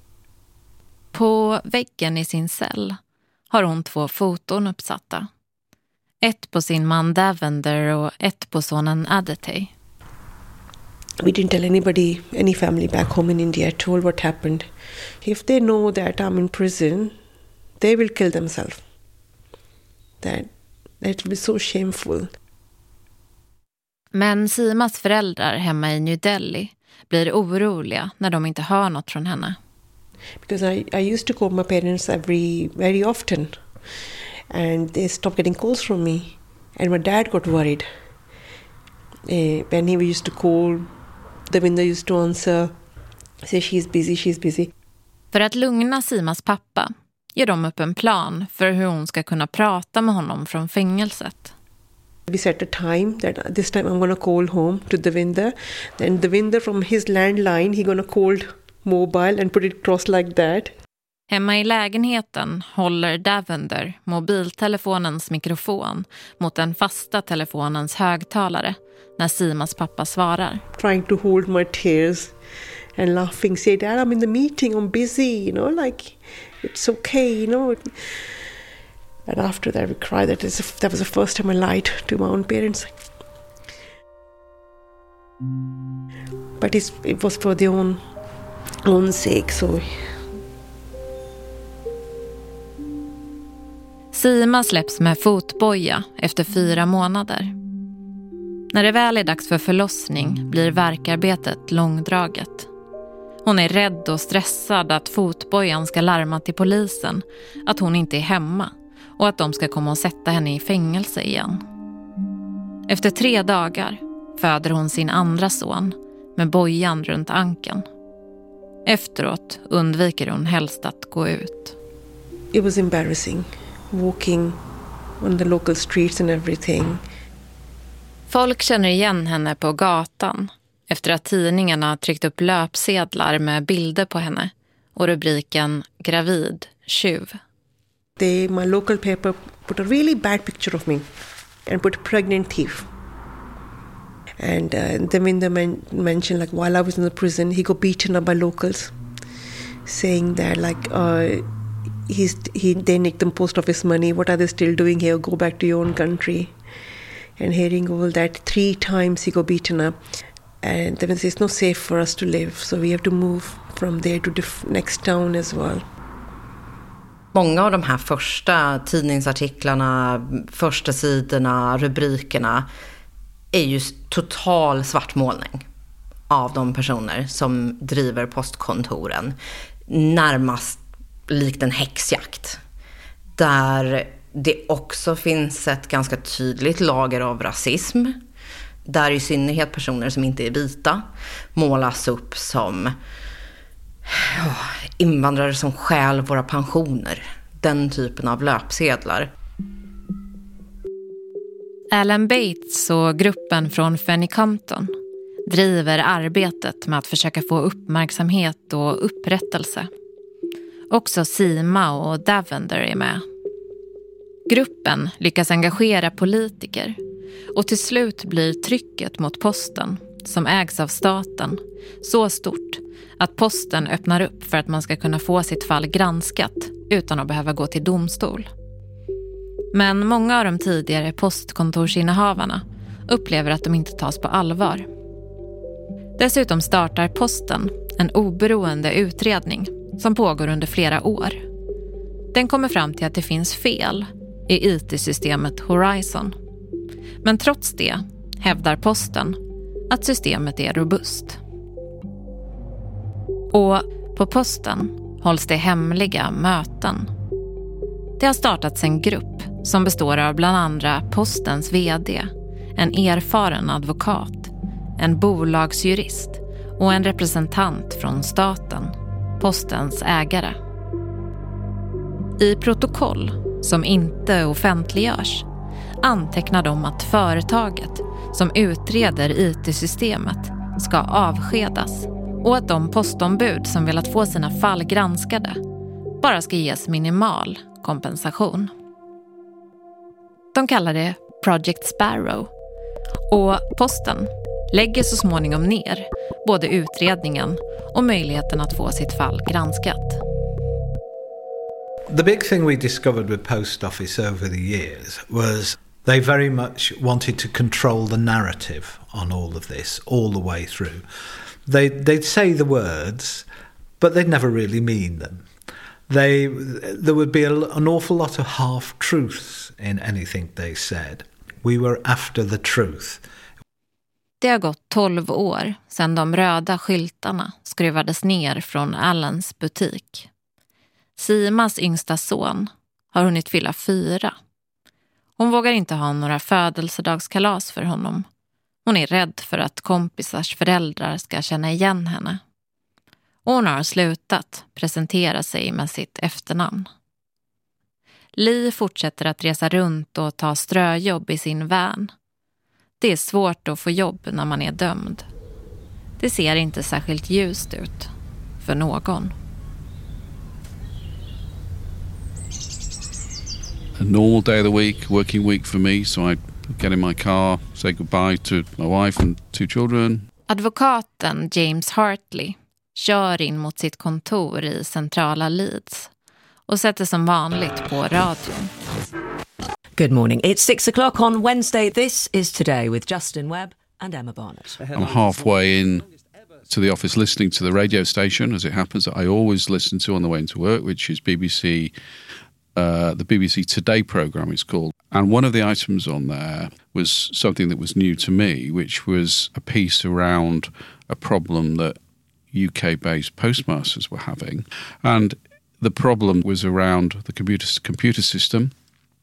På väggen i sin cell har hon två foton uppsatta. Ett på sin man Davender och ett på sonen Aditya. We didn't tell anybody, any family back home in India at all what happened. If they know that I'm in prison, they will kill themselves. That, that will be so shameful. Men Simas föräldrar hemma i New Delhi blir oroliga när de inte hör något från henne. because I, I used to call my parents every very often, and they stopped getting calls from me, and my dad got worried. Uh, when he used to call, the window used to answer, say she's busy, she's busy. För att lugna Simas pappa ger de upp en plan för hur hon ska kunna prata med honom från fängelset. We set a time that this time I'm going to call home to Devinder. Then Devinder from his landline, he going to call mobile and put it cross like that. Hemma i lägenheten håller Devinder mobiltelefonens mikrofon mot den fasta telefonens högtalare när Simas pappa svarar. Trying to hold my tears and laughing, say, Dad, I'm in the meeting, I'm busy, you know, like, it's okay, you know. And after that we cried. That, is, that was the first time I lied to my own parents. But it's, it was for their own, own sake, so... Sima släpps med fotboja efter fyra månader. När det väl är dags för förlossning blir värkarbetet långdraget. Hon är rädd och stressad att fotbojan ska larma till polisen att hon inte är hemma och att de ska komma och sätta henne i fängelse igen. Efter tre dagar föder hon sin andra son med bojan runt ankeln. Efteråt undviker hon helst att gå ut. It was embarrassing. Walking on the local streets and everything. Folk känner igen henne på gatan efter att tidningarna tryckt upp löpsedlar med bilder på henne och rubriken gravid tjuv. They, my local paper put a really bad picture of me and put pregnant thief. And uh, then when they men- mentioned like while I was in the prison, he got beaten up by locals, saying that like uh, he's he they nicked the post office money. What are they still doing here? Go back to your own country. And hearing all that, three times he got beaten up. And then it's not safe for us to live, so we have to move from there to the next town as well. Många av de här första tidningsartiklarna, första sidorna, rubrikerna är ju total svartmålning av de personer som driver postkontoren. Närmast likt en häxjakt. Där det också finns ett ganska tydligt lager av rasism. Där i synnerhet personer som inte är vita målas upp som oh, invandrare som stjäl våra pensioner. Den typen av löpsedlar. Alan Bates och gruppen från Fanny Compton driver arbetet med att försöka få uppmärksamhet och upprättelse. Också Sima och Devinder är med. Gruppen lyckas engagera politiker och till slut blir trycket mot posten, som ägs av staten, så stort att posten öppnar upp för att man ska kunna få sitt fall granskat utan att behöva gå till domstol. Men många av de tidigare postkontorsinnehavarna upplever att de inte tas på allvar. Dessutom startar posten en oberoende utredning som pågår under flera år. Den kommer fram till att det finns fel i I T-systemet Horizon. Men trots det hävdar posten att systemet är robust. Och på posten hålls det hemliga möten. Det har startats en grupp som består av bland andra postens vd, en erfaren advokat, en bolagsjurist och en representant från staten, postens ägare. I protokoll som inte offentliggörs antecknar de att företaget som utreder I T-systemet ska avskedas och att de postombud som velat få sina fall granskade bara ska ges minimal kompensation. De kallar det Project Sparrow och posten lägger så småningom ner både utredningen och möjligheten att få sitt fall granskat. The big thing we discovered with Post Office over the years was they very much wanted to control the narrative on all of this, all the way through. They, they'd say the words, but they'd never really mean them. They, there would be a, an awful lot of half-truths in anything they said. We were after the truth. Det har gått tolv år sedan de röda skyltarna skruvades ner från Allens butik. Simas yngsta son har hunnit fylla fyra. Hon vågar inte ha några födelsedagskalas för honom. Hon är rädd för att kompisars föräldrar ska känna igen henne. Hon har slutat presentera sig med sitt efternamn. Li fortsätter att resa runt och ta ströjobb i sin van. Det är svårt att få jobb när man är dömd. Det ser inte särskilt ljust ut för någon. A normal day of the week, working week for me, so I get in my car, say goodbye to my wife and two children. Advokaten James Hartley kör in mot sitt kontor i centrala Leeds och sätter som vanligt på radion. Good morning. It's six o'clock on Wednesday. This is Today with Justin Webb and Emma Barnett. I'm halfway in to the office listening to the radio station, as it happens, that I always listen to on the way into work, which is B B C, uh, the B B C Today programme it's called. And one of the items on there was something that was new to me, which was a piece around a problem that U K-based postmasters were having. And the problem was around the computer, computer system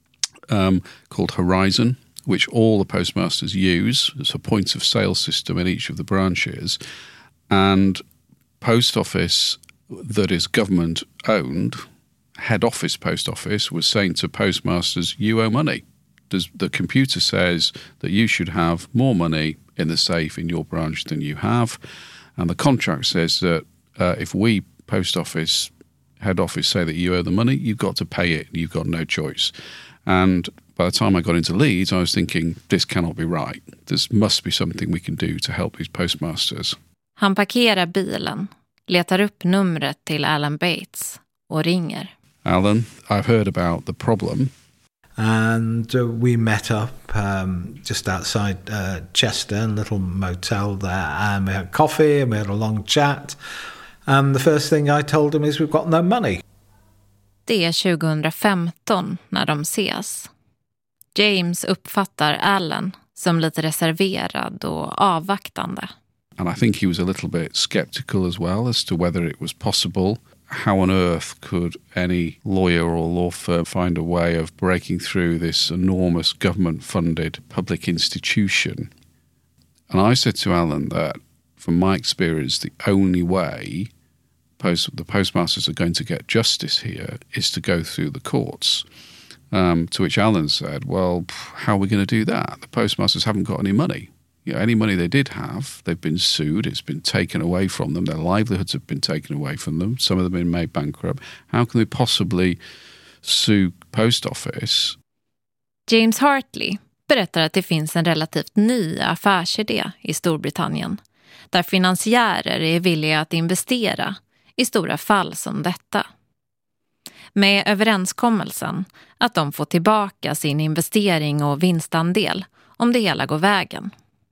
um, called Horizon, which all the postmasters use. It's a point of sale system in each of the branches. And post office that is government owned, head office post office, was saying to postmasters, you owe money. Does, the computer says that you should have more money in the safe in your branch than you have. And the contract says that uh, if we, post office, head office, say that you owe the money, you've got to pay it. You've got no choice. And by the time I got into Leeds, I was thinking, this cannot be right. There must be something we can do to help these postmasters. Han parkerar bilen, letar upp numret till Alan Bates och ringer. Alan, I've heard about the problem. And uh, we met up um, just outside uh, Chester, a little motel there, and we had coffee and we had a long chat. And the first thing I told him is we've got no money. Det är tjugo femton när de ses. James uppfattar Alan som lite reserverad och avvaktande. And I think he was a little bit skeptical as well as to whether it was possible. How on earth could any lawyer or law firm find a way of breaking through this enormous government-funded public institution? And I said to Alan that, from my experience, the only way post, the postmasters are going to get justice here is to go through the courts. Um, to which Alan said, well, how are we going to do that? The postmasters haven't got any money. You know, any money they did have, they've been sued, it's been taken away from them, their livelihoods have been taken away from them, some of them have been made bankrupt. How can they possibly sue post office? James Hartley berättar att det finns en relativt ny affärsidé i Storbritannien, där finansiärer är villiga att investera i stora fall som detta. Med överenskommelsen att de får tillbaka sin investering och vinstandel om det hela går vägen.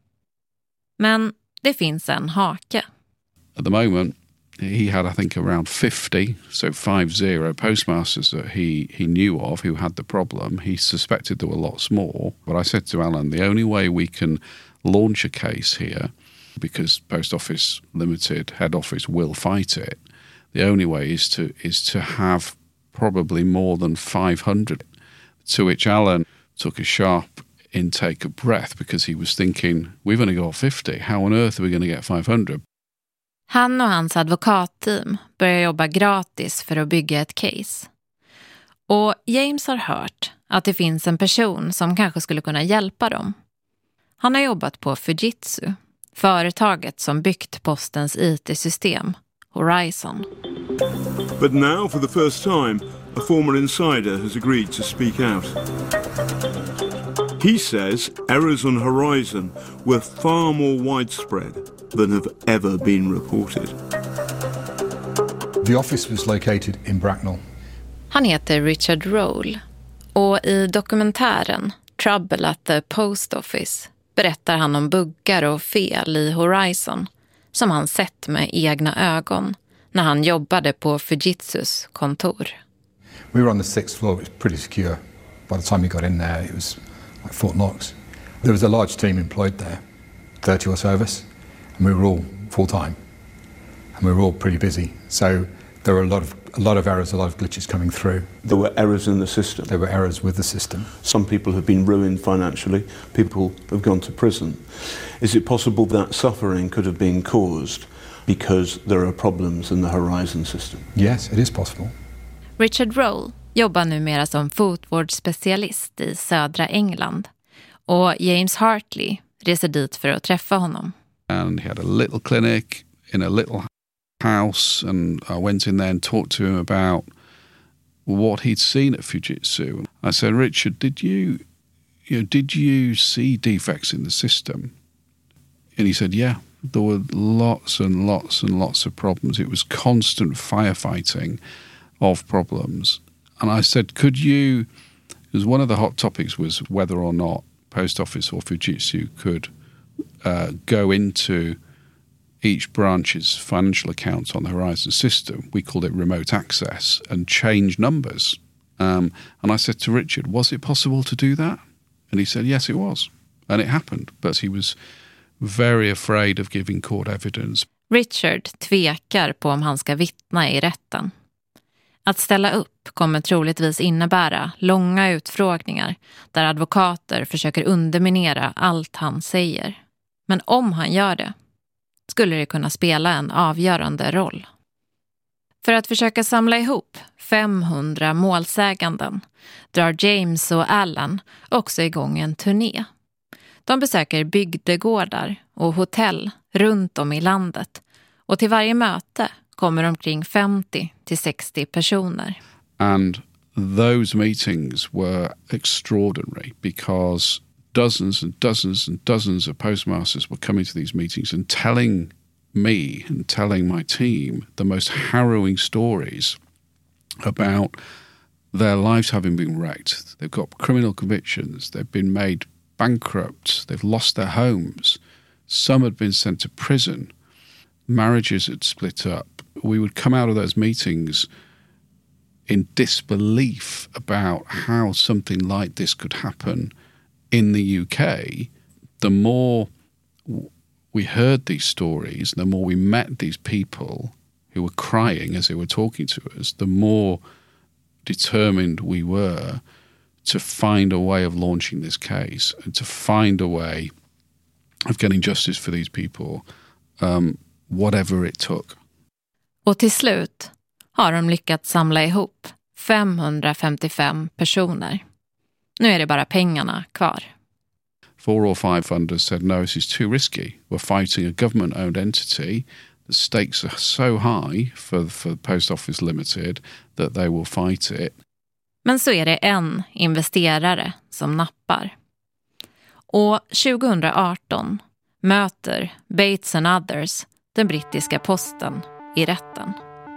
Men det finns en hake. At the moment, he had, I think, around fifty, so five zero postmasters that he, he knew of who had the problem. He suspected there were lots more. But I said to Alan, the only way we can launch a case here, because Post Office Limited head office will fight it, the only way is to is to have probably more than five hundred. To which Alan took a sharp intake of breath because he was thinking, we've only got fifty. How on earth are we going to get five hundred? Han och hans advokatteam börjar jobba gratis för att bygga ett case. Och James har hört att det finns en person som kanske skulle kunna hjälpa dem. Han har jobbat på Fujitsu, företaget som byggt postens I T-system, Horizon. But now, for the first time, a former insider has agreed to speak out. He says errors on Horizon were far more widespread than have ever been reported. The office was located in Bracknell. Han heter Richard Roll och i dokumentären Trouble at the Post Office berättar han om buggar och fel i Horizon som han sett med egna ögon när han jobbade på Fujitsus kontor. We were on the sixth floor, it was pretty secure. By the time we got in there, it was like Fort Knox. There was a large team employed there. thirty or so of us, and we were all full-time, and we were all pretty busy. So there were a lot of a lot of errors, a lot of glitches coming through. There were errors in the system. There were errors with the system. Some people have been ruined financially. People have gone to prison. Is it possible that suffering could have been caused because there are problems in the Horizon system? Yes, it is possible. Richard Roll jobbar numera som fotvårdsspecialist i södra England, och James Hartley reser dit för att träffa honom. And he had a little clinic in a little house, and I went in there and talked to him about what he'd seen at Fujitsu. I said, Richard, did you, you know, did you see defects in the system? And he said, yeah, there were lots and lots and lots of problems. It was constant firefighting of problems. And I said, could you, because one of the hot topics was whether or not Post Office or Fujitsu could uh, go into each branch's financial accounts on the Horizon system. We called it remote access, and change numbers. Um, and I said to Richard, was it possible to do that? And he said, yes, it was. And it happened. But he was very afraid of giving court evidence. Richard tvekar på om han ska vittna i rätten. Att ställa upp kommer troligtvis innebära långa utfrågningar där advokater försöker underminera allt han säger. Men om han gör det skulle det kunna spela en avgörande roll. För att försöka samla ihop femhundra målsäganden drar James och Alan också igång en turné. De besöker bygdegårdar och hotell runt om i landet, och till varje möte kommer omkring femtio till sextio personer. And those meetings were extraordinary because dozens and dozens and dozens of postmasters were coming to these meetings and telling me and telling my team the most harrowing stories about their lives having been wrecked. They've got criminal convictions, they've been made bankrupt, they've lost their homes, some had been sent to prison, marriages had split up. We would come out of those meetings in disbelief about how something like this could happen in the U K. The more we heard these stories, the more we met these people who were crying as they were talking to us, the more determined we were to find a way of launching this case and to find a way of getting justice for these people, um, whatever it took. Och till slut har de lyckats samla ihop femhundrafemtiofem personer. Nu är det bara pengarna kvar. Four or five funders said, no, this is too risky. We're fighting a government-owned entity. The stakes are so high for, for Post Office Limited that they will fight it. Men så är det en investerare som nappar. Och tjugohundraarton möter Bates and Others den brittiska posten i rätten.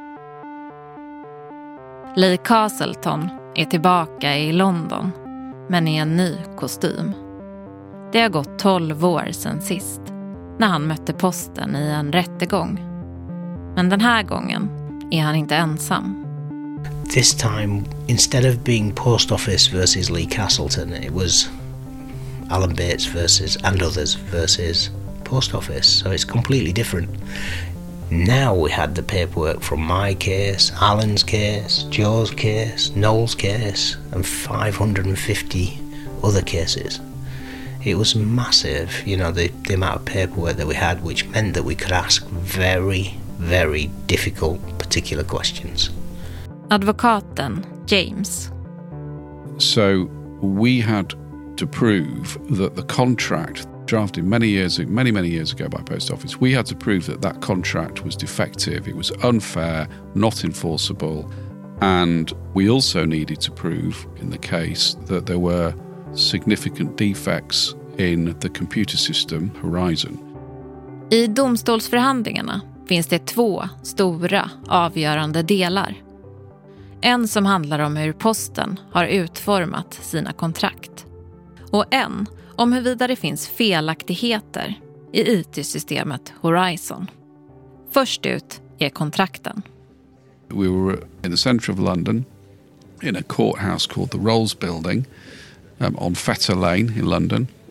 Lee Castleton är tillbaka i London, men i en ny kostym. Det har gått tolv år sedan sist, när han mötte posten i en rättegång. Men den här gången är han inte ensam. This time, instead of being Post Office versus Lee Castleton, it was Alan Bates versus and others versus Post Office. So it's completely different. Now we had the paperwork from my case, Alan's case, Joe's case, Noel's case, and five hundred fifty other cases. It was massive, you know, the, the amount of paperwork that we had, which meant that we could ask very, very difficult particular questions. Advokaten James. So we had to prove that the contract drafted many years, many, many years ago by Post Office, we had to prove that that contract was defective, it was unfair, not enforceable, and we also needed to prove in the case that there were significant defects in the computer system Horizon. I domstolsförhandlingarna finns det två stora avgörande delar. En som handlar om hur posten har utformat sina kontrakt. Och en om huruvida det finns felaktigheter i I T-systemet Horizon. Först ut är kontrakten. We were in the centre of London in a courthouse called the Rolls Building um, on Fetter Lane in London.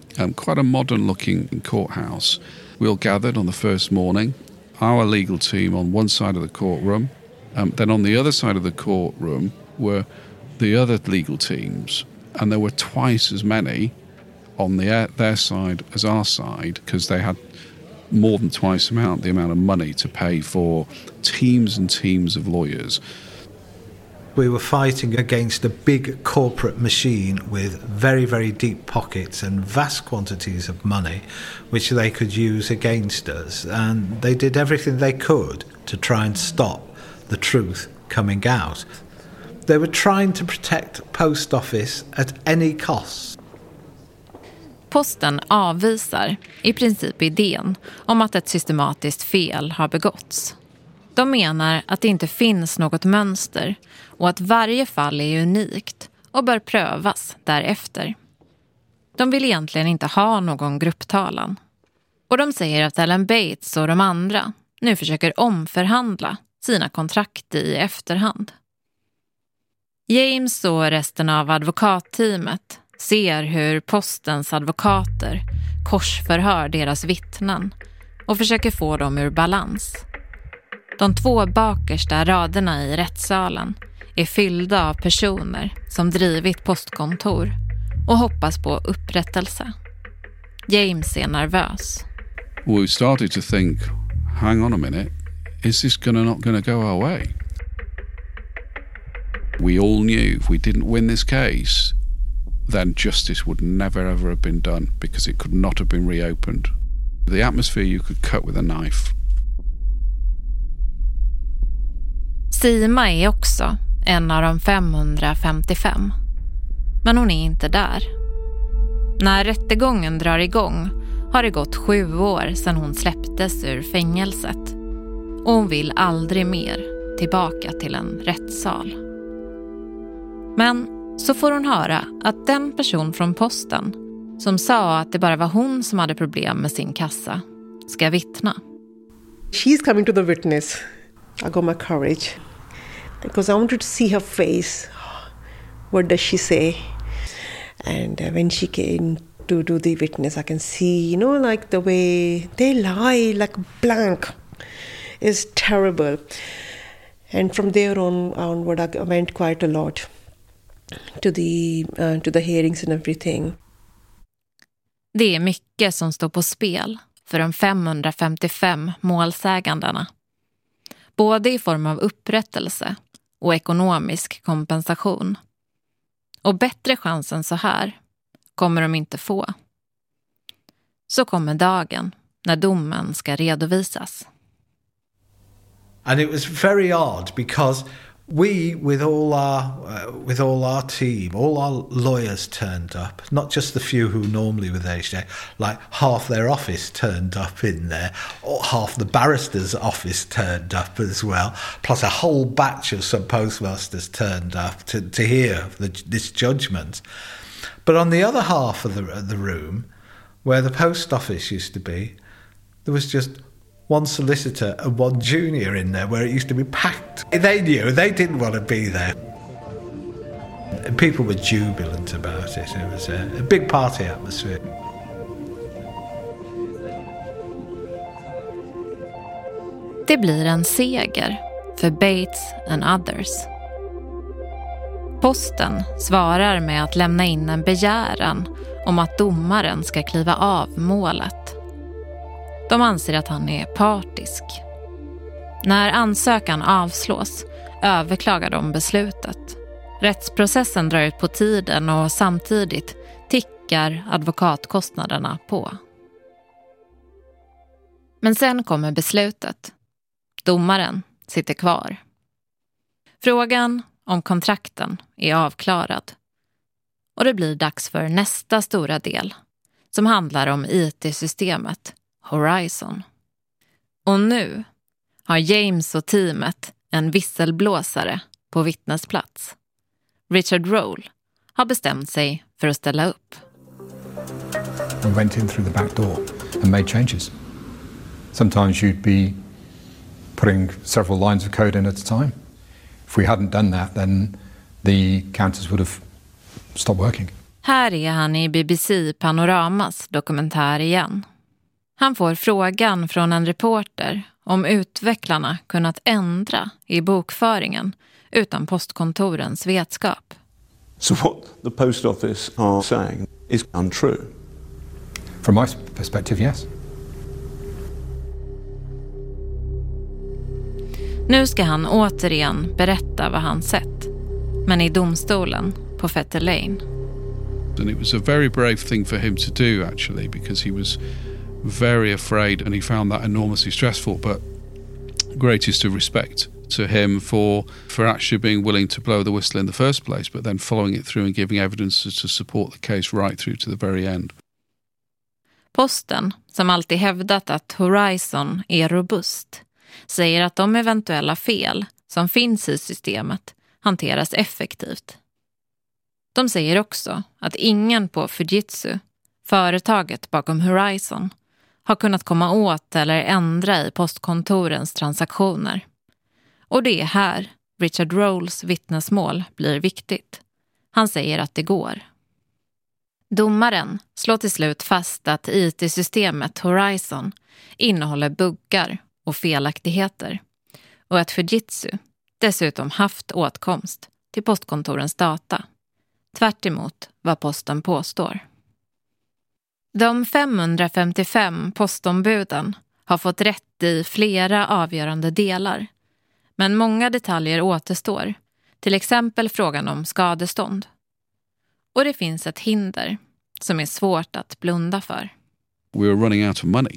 um, quite a modern-looking courthouse. We all gathered on the first morning, our legal team on one side of the courtroom. Um, then on the other side of the courtroom were the other legal teams, and there were twice as many on the, their side as our side, because they had more than twice the amount, the amount of money to pay for teams and teams of lawyers. We were fighting against a big corporate machine with very, very deep pockets and vast quantities of money, which they could use against us. And they did everything they could to try and stop the truth coming out. They were trying to protect Post Office at any cost. Posten avvisar i princip idén om att ett systematiskt fel har begåtts. De menar att det inte finns något mönster och att varje fall är unikt och bör prövas därefter. De vill egentligen inte ha någon grupptalan. Och de säger att Alan Bates och de andra nu försöker omförhandla sina kontrakt i efterhand. James och resten av advokatteamet ser hur Postens advokater korsförhör deras vittnen och försöker få dem ur balans. De två bakersta raderna i rättssalen är fyllda av personer som drivit postkontor och hoppas på upprättelse. James är nervös. We started to think, hang on a minute, is this gonna not going to go our way? We all knew if we didn't win this case, then justice would never ever have been done because it could not have been reopened. The atmosphere you could cut with a knife. Sima är också en av de femhundrafemtiofem. Men hon är inte där. När rättegången drar igång har det gått sju år sedan hon släpptes ur fängelset. Och hon vill aldrig mer tillbaka till en rättssal. Men så får hon höra att den person från posten som sa att det bara var hon som hade problem med sin kassa ska vittna. She's coming to the witness. I got my courage because I wanted to see her face. What does she say? And uh, when she came to do the witness, I can see, you know, like the way they lie, like blank, is terrible. And from there on onward, I went quite a lot to the uh, to the hearings and everything. Det är mycket som står på spel för de femhundrafemtiofem målsägandena. Både i form av upprättelse och ekonomisk kompensation. Och bättre chans än så här kommer de inte få. Så kommer dagen när domen ska redovisas. And it was very odd because we, with all our uh, with all our team, all our lawyers turned up. Not just the few who normally were there, like half their office turned up in there, or half the barrister's office turned up as well. Plus a whole batch of some postmasters turned up to to hear the, this judgment. But on the other half of the the room, where the post office used to be, there was just one solicitor and one junior in there, where it used to be packed. They knew, they didn't want to be there. People were jubilant about it. It was a, a big party atmosphere. Det blir en seger för Bates and Others. Posten svarar med att lämna in en begäran om att domaren ska kliva av målet. De anser att han är partisk. När ansökan avslås överklagar de beslutet. Rättsprocessen drar ut på tiden och samtidigt tickar advokatkostnaderna på. Men sen kommer beslutet. Domaren sitter kvar. Frågan om kontrakten är avklarad. Och det blir dags för nästa stora del som handlar om I T-systemet Horizon. Och nu har James och teamet en visselblåsare på vittnesplats. Richard Rolle har bestämt sig för att ställa upp. We went in through the back door and made changes. Sometimes you'd be putting several lines of code in at a time. If we hadn't done that, then the counters would have stopped working. Här är han i B B C Panoramas dokumentär igen. Han får frågan från en reporter om utvecklarna kunnat ändra i bokföringen utan postkontorens vetskap. So what the post office are saying is untrue. From my perspective, yes. Nu ska han återigen berätta vad han sett, men i domstolen på Fetter Lane. And it was a very brave thing for him to do, actually, because he was very afraid and he found that enormously stressful. But greatest of respect to him for for actually being willing to blow the whistle in the first place, but then following it through and giving evidence to support the case right through to the very end. Posten, som alltid hävdat att Horizon är robust, säger att de eventuella fel som finns i systemet hanteras effektivt. De säger också att ingen på Fujitsu, företaget bakom Horizon, har kunnat komma åt eller ändra i postkontorens transaktioner. Och det är här Richard Rolls vittnesmål blir viktigt. Han säger att det går. Domaren slår till slut fast att I T-systemet Horizon innehåller buggar och felaktigheter och att Fujitsu dessutom haft åtkomst till postkontorens data, tvärt emot vad posten påstår. De femhundrafemtiofem postombuden har fått rätt i flera avgörande delar, men många detaljer återstår, till exempel frågan om skadestånd. Och det finns ett hinder som är svårt att blunda för. We were running out of money.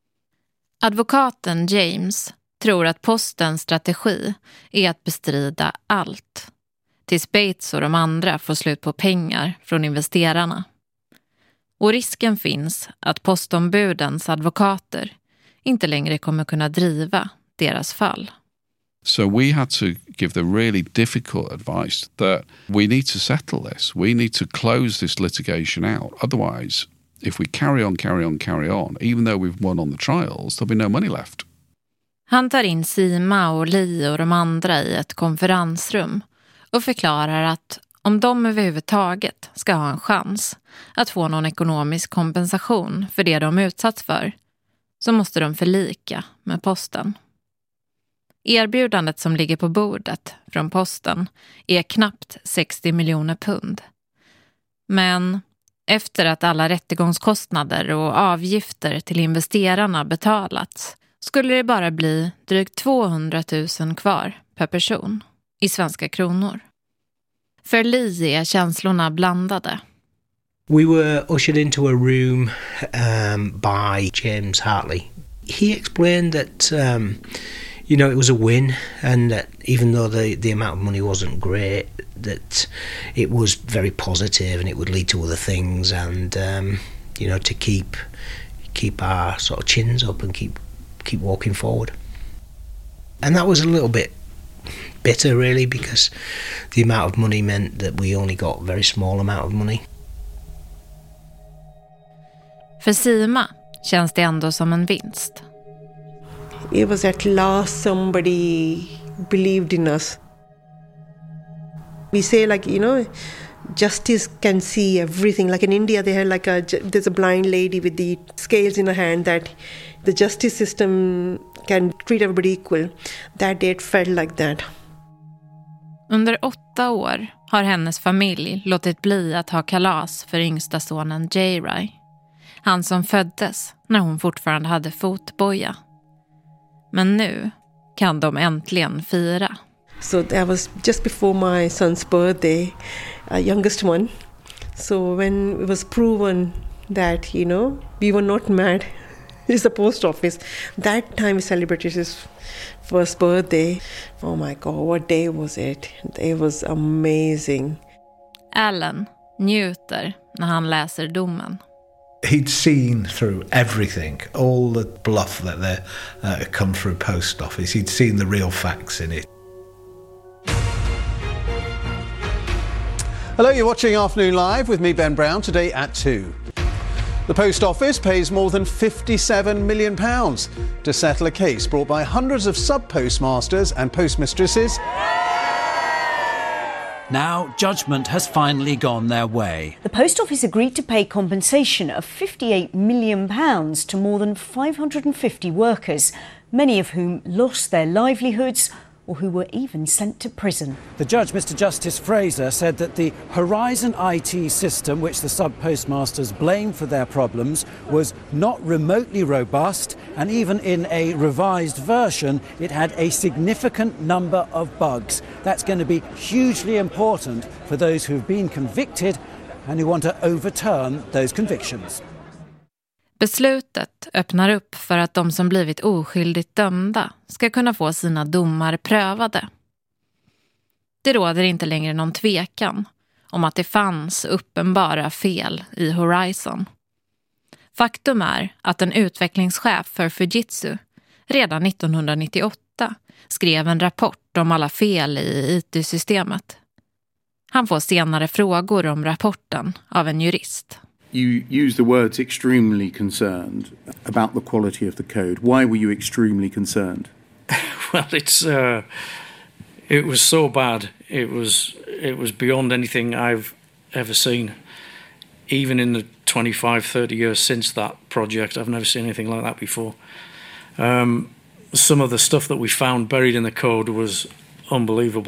Advokaten James tror att postens strategi är att bestrida allt, tills Bates och de andra får slut på pengar från investerarna. Och risken finns att postombudens advokater inte längre kommer kunna driva deras fall. So we had to give the really difficult advice that we need to settle this. We need to close this litigation out. Otherwise, if we carry on, carry on, carry on, even though we've won on the trials, there'll be no money left. Han tar in Sima och Li och de andra i ett konferensrum och förklarar att om de överhuvudtaget ska ha en chans att få någon ekonomisk kompensation för det de utsatts för, så måste de förlika med posten. Erbjudandet som ligger på bordet från posten är knappt sextio miljoner pund. Men efter att alla rättegångskostnader och avgifter till investerarna betalats skulle det bara bli drygt tvåhundratusen kvar per person i svenska kronor. För Li är känslorna blandade. We were ushered into a room um, by James Hartley. He explained that um, you know, it was a win, and that even though the, the amount of money wasn't great, that it was very positive and it would lead to other things, and um, you know, to keep keep our sort of chins up and keep keep walking forward. And that was a little bit bitter, really, because the amount of money meant that we only got a very small amount of money. För Sima känns det ändå som en vinst. It was at last somebody believed in us. We say, like, you know, justice can see everything. Like in India, they had like a, there's a blind lady with the scales in her hand, that the justice system can treat everybody equal. That day it felt like that. Under åtta år har hennes familj låtit bli att ha kalas för yngsta sonen J-Rai. Han som föddes när hon fortfarande hade fotboja. Men nu kan de äntligen fira. So that was just before my son's birthday, uh, youngest one. So when it was proven that, you know, we were not mad, it's the post office. That time we celebrated his first birthday. Oh my God, what day was it? It was amazing. Alan njuter när han läser domen. He'd seen through everything, all the bluff that they uh, come through post office. He'd seen the real facts in it. Hello, you're watching Afternoon Live with me, Ben Brown, today at two. The Post Office pays more than fifty-seven million pounds to settle a case brought by hundreds of sub-postmasters and postmistresses Now, judgment has finally gone their way. The Post Office agreed to pay compensation of fifty-eight million pounds to more than five hundred fifty workers, many of whom lost their livelihoods or who were even sent to prison. The judge, Mister Justice Fraser, said that the Horizon I T system, which the sub-postmasters blamed for their problems, was not remotely robust, and even in a revised version, it had a significant number of bugs. That's going to be hugely important for those who've been convicted and who want to overturn those convictions. Beslutet öppnar upp för att de som blivit oskyldigt dömda ska kunna få sina domar prövade. Det råder inte längre någon tvekan om att det fanns uppenbara fel i Horizon. Faktum är att en utvecklingschef för Fujitsu redan nittonhundranittioåtta skrev en rapport om alla fel i I T-systemet. Han får senare frågor om rapporten av en jurist. You use the words extremely concerned about the quality of the code. Why were you extremely concerned? Well, it's uh, it was so bad. It was it was beyond anything I've ever seen. Even in the twenty-five, thirty years since that project, I've never seen anything like that before. Um, some of the stuff that we found buried in the code was unbelievable.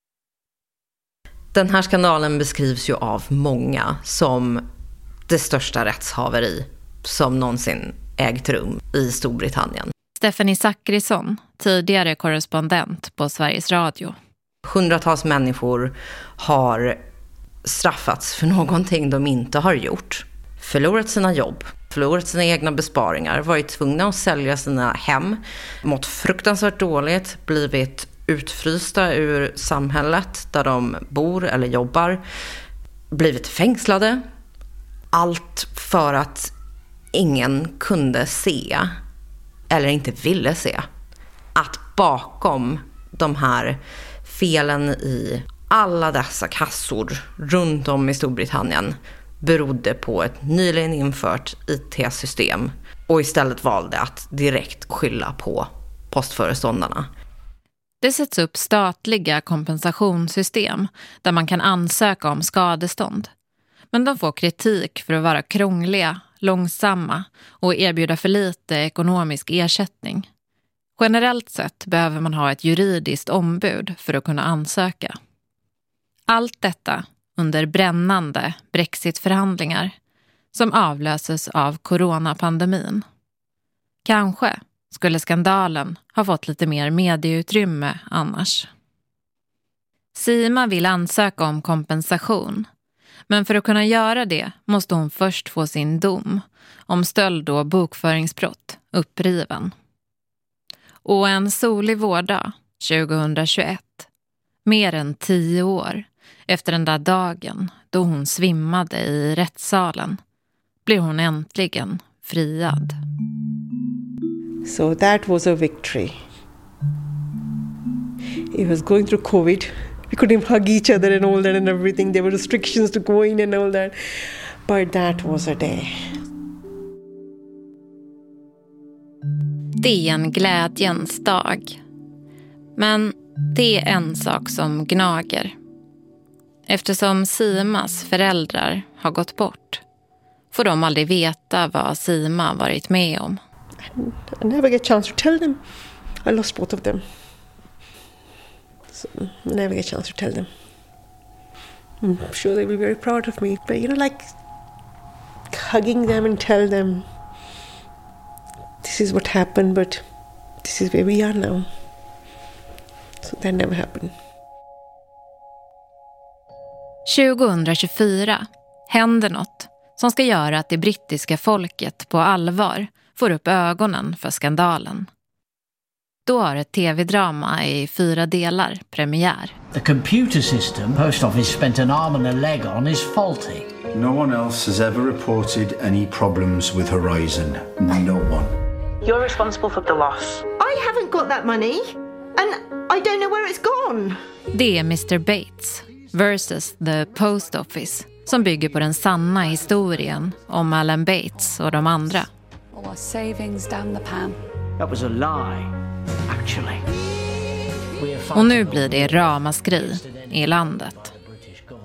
Den här skandalen beskrivs ju av många som det största rättshaveri som någonsin ägt rum i Storbritannien. Stephanie Zackrisson, tidigare korrespondent på Sveriges Radio. Hundratals människor har straffats för någonting de inte har gjort. Förlorat sina jobb, förlorat sina egna besparingar, varit tvungna att sälja sina hem, mått fruktansvärt dåligt, blivit utfrysta ur samhället där de bor eller jobbar, blivit fängslade. Allt för att ingen kunde se, eller inte ville se, att bakom de här felen i alla dessa kassor runt om i Storbritannien berodde på ett nyligen infört I T-system och istället valde att direkt skylla på postföreståndarna. Det sätts upp statliga kompensationssystem där man kan ansöka om skadestånd. Men de får kritik för att vara krångliga, långsamma och erbjuda för lite ekonomisk ersättning. Generellt sett behöver man ha ett juridiskt ombud för att kunna ansöka. Allt detta under brännande Brexit-förhandlingar som avlöses av coronapandemin. Kanske skulle skandalen ha fått lite mer medieutrymme annars. Sima vill ansöka om kompensation. Men för att kunna göra det måste hon först få sin dom om stöld och bokföringsbrott uppriven. Och en solig vårdag tjugohundratjugoett, mer än tio år efter den där dagen då hon svimmade i rättssalen, blir hon äntligen friad. So that was a victory. It was going through COVID. We couldn't hug each other and all that and everything. There were restrictions to go in and all that. But that was a day. Det är en glädjens dag. Men det är en sak som gnager. Eftersom Simas föräldrar har gått bort får de aldrig veta vad Sima varit med om. I never get a chance to tell them. I lost both of them. So I never get a chance to tell them. I'm sure they will be very proud of me. But you know, like hugging them and tell them this is what happened, but this is where we are now. So that never happened. tjugohundratjugofyra händer något som ska göra att det brittiska folket på allvar får upp ögonen för skandalen. Då har ett tv-drama i fyra delar premiär. The computer system Post Office spent an arm and a leg on is faulty. No one else has ever reported any problems with Horizon. No one. You're responsible for the loss. I haven't got that money and I don't know where it's gone. Det är mister Bates versus The Post Office som bygger på den sanna historien om Alan Bates och de andra. All our savings down the pan. That was a lie, actually. Och nu blir det ramaskri i landet.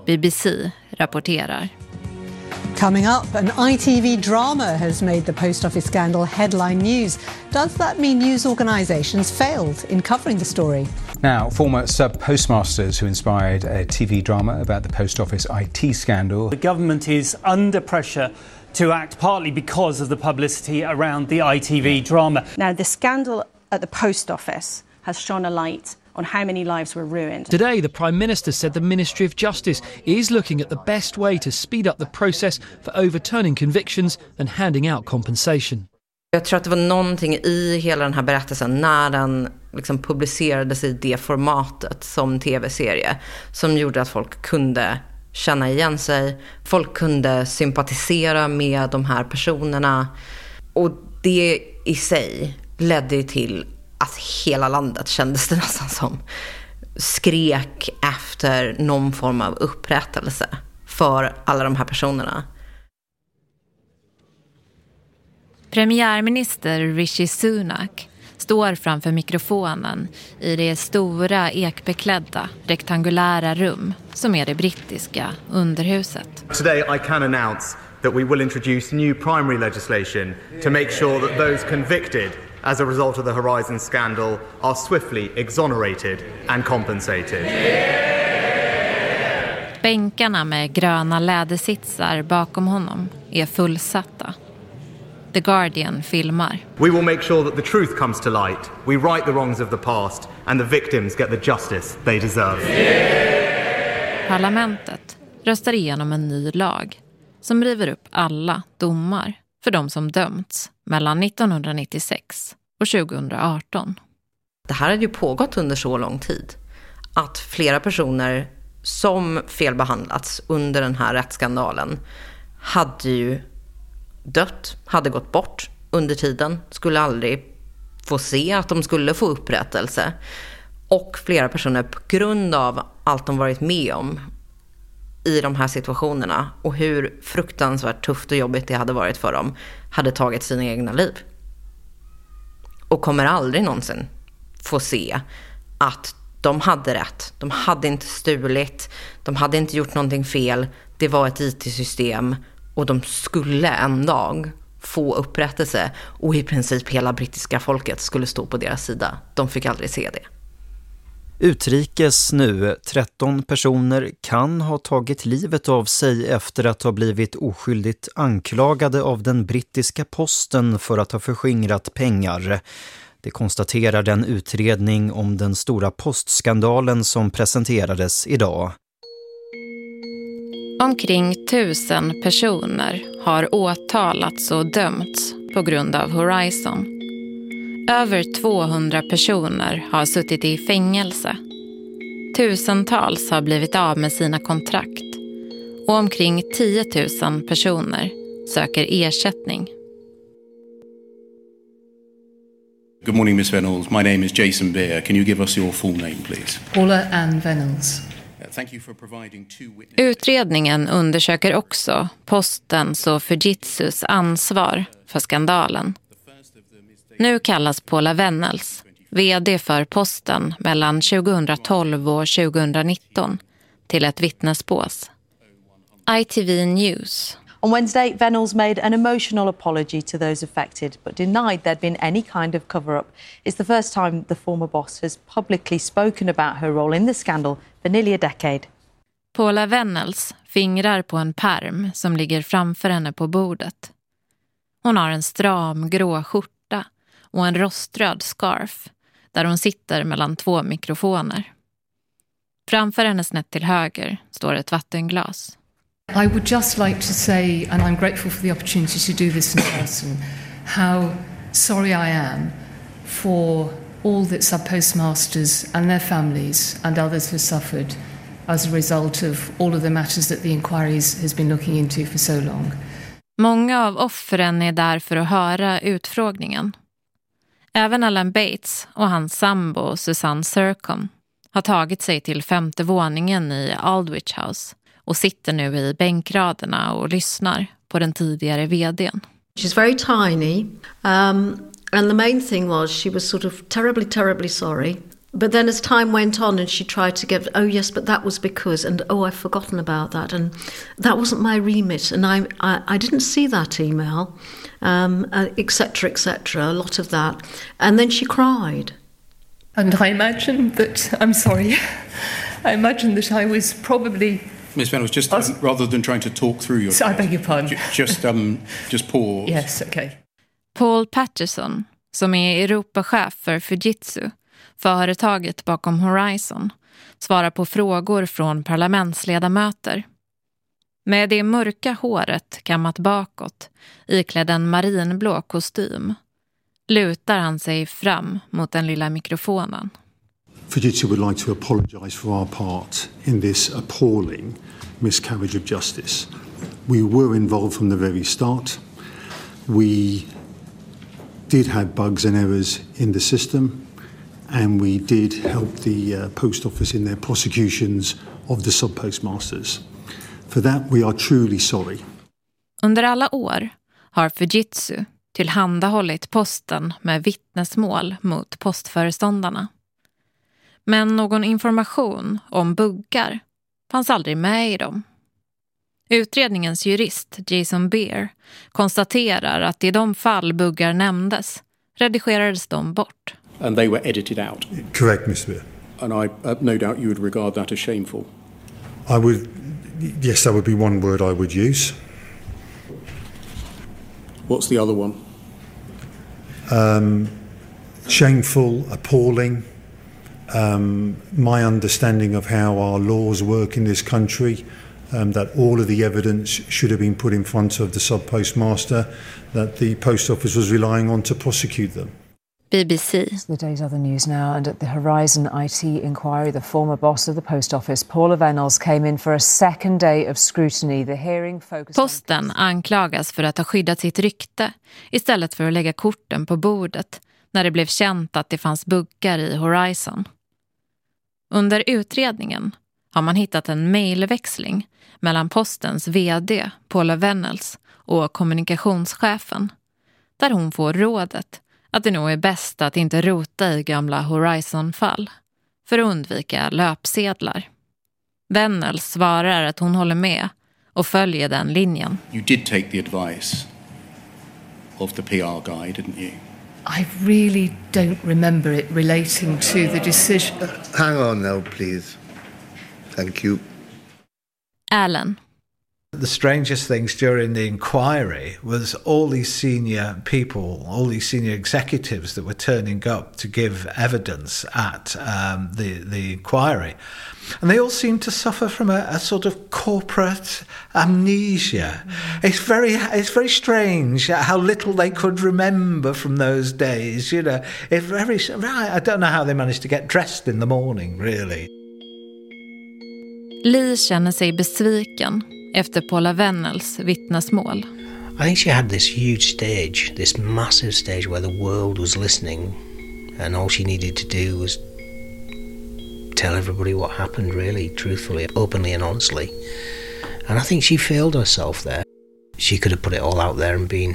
B B C rapporterar. Coming up, an I T V drama has made the post office scandal headline news. Does that mean news organisations failed in covering the story? Now, former sub-postmasters who inspired a T V drama about the post office I T scandal. The government is under pressure to act partly because of the publicity around the I T V drama. Now, the scandal at the post office has shone a light on how many lives were ruined. Today, the Prime Minister said the Ministry of Justice is looking at the best way to speed up the process for overturning convictions and handing out compensation. Jag tror att det var någonting i hela den här berättelsen när den liksom publicerades i det formatet som tv-serie som gjorde att folk kunde känna igen sig. Folk kunde sympatisera med de här personerna. Och det i sig ledde till att hela landet kändes det nästan som skrek efter någon form av upprättelse för alla de här personerna. Premiärminister Rishi Sunak står framför mikrofonen i det stora ekbeklädda rektangulära rum som är det brittiska underhuset. Today I can announce that we will introduce new primary legislation to make sure that those convicted as a result of the Horizon scandal are swiftly exonerated and compensated. Bänkarna med gröna lädersitsar bakom honom är fullsatta. The Guardian filmar. We will make sure that the truth comes to light. We right the wrongs of the past and the victims get the justice they deserve. Parlamentet röstar igenom en ny lag som river upp alla domar för de som dömts mellan nittonhundranittiosex och tjugohundraarton. Det här hade ju pågått under så lång tid att flera personer som felbehandlats under den här rättsskandalen hade ju dött, hade gått bort under tiden, skulle aldrig få se att de skulle få upprättelse. Och flera personer på grund av allt de varit med om i de här situationerna och hur fruktansvärt tufft och jobbigt det hade varit för dem, hade tagit sina egna liv. Och kommer aldrig någonsin få se att de hade rätt. De hade inte stulit, de hade inte gjort någonting fel. Det var ett I T-system och de skulle en dag få upprättelse och i princip hela brittiska folket skulle stå på deras sida. De fick aldrig se det. Utrikes nu, tretton personer kan ha tagit livet av sig efter att ha blivit oskyldigt anklagade av den brittiska posten för att ha förskingrat pengar. Det konstaterar den utredning om den stora postskandalen som presenterades idag. Omkring tusen personer har åtalats och dömts på grund av Horizon. Över tvåhundra personer har suttit i fängelse. Tusentals har blivit av med sina kontrakt. Och omkring tio tusen personer söker ersättning. Good morning, Miss Reynolds. My name is Jason Beer. Can you give us your full name, please? Paula Ann Reynolds. Thank you for providing two witnesses. Utredningen undersöker också postens och Fujitsus ansvar för skandalen. Nu kallas Paula Reynolds, vd för posten mellan tjugohundratolv och tjugohundranitton, till ett vittnesbås. I T V News. On Wednesday, Reynolds made an emotional apology to those affected, but denied there'd been any kind of cover-up. It's the first time the former boss has publicly spoken about her role in the scandal for nearly a decade. Paula Reynolds fingrar på en pärm som ligger framför henne på bordet. Hon har en stram grå skjorta och en roströd scarf där hon sitter mellan två mikrofoner. Framför henne snett till höger står ett vattenglas. I would just like to say, and I'm grateful for the opportunity to do this in person, how sorry I am for all that sub-postmasters and their families and others have suffered as a result of all of the matters that the inquiries has been looking into for so long. Många av offren är där för att höra utfrågningen. Även Alan Bates och hans sambo Susanne Sercombe har tagit sig till femte våningen i Aldwych House och sitter nu i bänkraderna och lyssnar på den tidigare vdn. She's very tiny, um, and the main thing was she was sort of terribly, terribly sorry But then as time went on and she tried to get, oh yes, but that was because, and oh, I've forgotten about that, and that wasn't my remit, and I I, I didn't see that email, um, uh, et cetera, et cetera, a lot of that. And then she cried. And I imagine that, I'm sorry, I imagine that I was probably... Miss Reynolds, just um, rather than trying to talk through your... So I beg your pardon. J- just, um, just pause. Yes, okay. Paul Patterson, som är Europachef för Fujitsu, företaget bakom Horizon, svarar på frågor från parlamentsledamöter. Med det mörka håret kammat bakåt, iklädd en marinblå kostym, lutar han sig fram mot den lilla mikrofonen. Fujitsu would like to apologise for our part in this appalling miscarriage of justice. We were involved from the very start. We did have bugs and errors in the system, and we did help the uh, post office in their prosecutions of the sub-postmasters. For that we are truly sorry. Under alla år har Fujitsu tillhandahållit posten med vittnesmål mot postföreståndarna. Men någon information om buggar fanns aldrig med i dem. Utredningens jurist Jason Beer konstaterar att i de fall buggar nämndes redigerades de bort. And they were edited out. Correct, mister Beer. And I uh, no doubt you would regard that as shameful. I would, yes, that would be one word I would use. What's the other one? Um, shameful, appalling. Um, my understanding of how our laws work in this country, um, that all of the evidence should have been put in front of the sub-postmaster, that the post office was relying on to prosecute them. B B C. The day's other news now, and at the Horizon I T inquiry, the former boss of the post office, Paula Venables, came in for a second day of scrutiny. The hearing focused Posten anklagas för att ha skyddat sitt rykte istället för att lägga korten på bordet när det blev känt att det fanns buggar i Horizon. Under utredningen har man hittat en mejlväxling mellan Postens vd Paula Venables och kommunikationschefen, där hon får rådet att det nog är bäst att inte rota i gamla Horizon-fall för att undvika löpsedlar. Venables svarar att hon håller med och följer den linjen. You did take the advice of the P R guy, didn't you? I really don't remember it relating to the decision. Hang on now, please. Thank you. Alan. The strangest things during the inquiry was all these senior people, all these senior executives that were turning up to give evidence at um, the, the inquiry. And they all seem to suffer from a, a sort of corporate amnesia. Mm. It's very, it's very strange how little they could remember from those days. You know, it's very. I don't know how they managed to get dressed in the morning, really. Lee känner sig besviken efter Paula Venables vittnesmål. I think she had this huge stage, this massive stage where the world was listening, and all she needed to do was tell everybody what happened, really, truthfully, openly and honestly. And I think she failed herself there. She could have put it all out there and been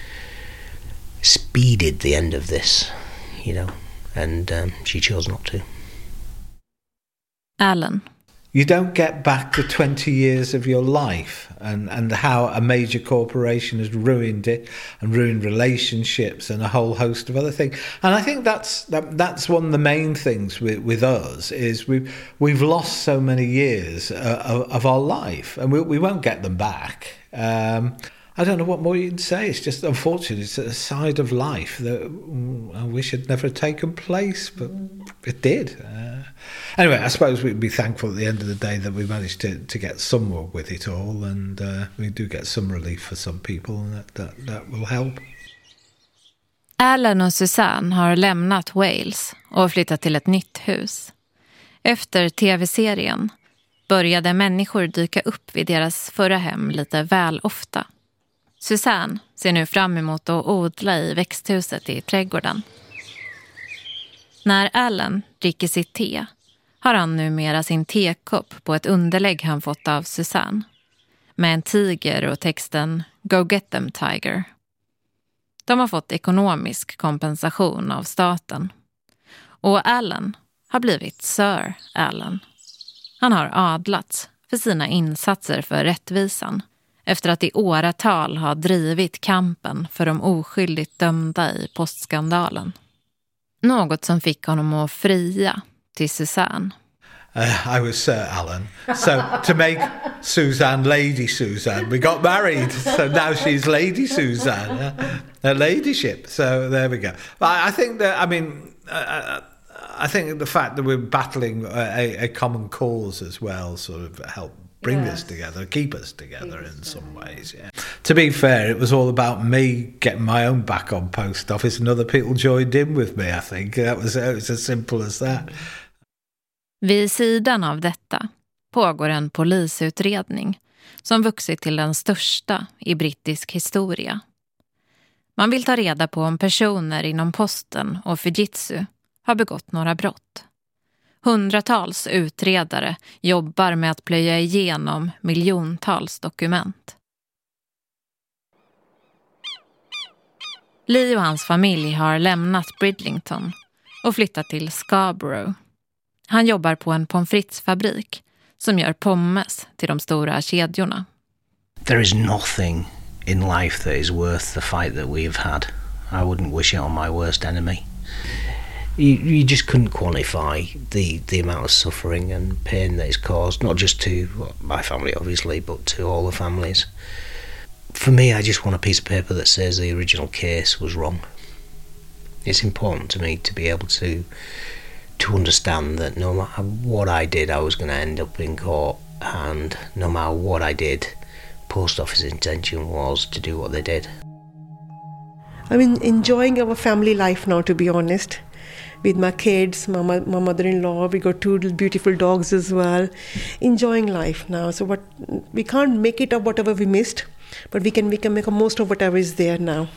speeded the end of this, you know, and um, she chose not to. Alan. You don't get back the twenty years of your life and, and how a major corporation has ruined it and ruined relationships and a whole host of other things. And I think that's that, that's one of the main things with, with us is we've, we've lost so many years uh, of, of our life and we, we won't get them back. Um, I don't know what more you can say. It's just unfortunate. It's a side of life that I wish had never taken place, but it did. Uh, anyway, I suppose we'd be thankful at the end of the day that we managed to, to get somewhere with it all, and uh, we do get some relief for some people, and that, that, that will help. Alan och Susanne har lämnat Wales och flyttat till ett nytt hus. Efter tv-serien började människor dyka upp vid deras förra hem lite väl ofta. Susanne ser nu fram emot att odla i växthuset i trädgården. När Alan dricker sitt te har han numera sin tekopp på ett underlägg han fått av Susanne, med en tiger och texten "Go get them, tiger". De har fått ekonomisk kompensation av staten. Och Alan har blivit Sir Alan. Han har adlats för sina insatser för rättvisan efter att i åratal ha drivit kampen för de oskyldigt dömda i postskandalen. Något som fick honom att fria till Suzanne. Uh, I was Sir Alan. So to make Suzanne Lady Suzanne, we got married. So now she's Lady Suzanne, her ladyship. So there we go. But I, I think that, I mean, uh, I think the fact that we're battling a, a common cause as well sort of helped bring yes. this together, keep us together keep in us some ways. Yeah. To be fair, it was all about me getting my own back on post office, and other people joined in with me. I think that was, it was as simple as that. Vid sidan av detta pågår en polisutredning som vuxit till den största i brittisk historia. Man vill ta reda på om personer inom posten och Fujitsu har begått några brott. Hundratals utredare jobbar med att plöja igenom miljontals dokument. Lee och hans familj har lämnat Bridlington och flyttat till Scarborough. Han jobbar på en pommes frites-fabrik som gör pommes till de stora kedjorna. There is nothing in life that is worth the fight that we've had. I wouldn't wish it on my worst enemy. You, you just couldn't quantify the, the amount of suffering and pain that is caused, not just to my family obviously, but to all the families. For me, I just want a piece of paper that says the original case was wrong. It's important to me to be able to to understand that no matter what I did, I was going to end up in court, and no matter what I did, post office intention was to do what they did. I'm in, enjoying our family life now, to be honest, with my kids, my, my mother-in-law. We got two beautiful dogs as well. Enjoying life now. So what we can't make it up whatever we missed, but we can we can make the most of whatever is there now.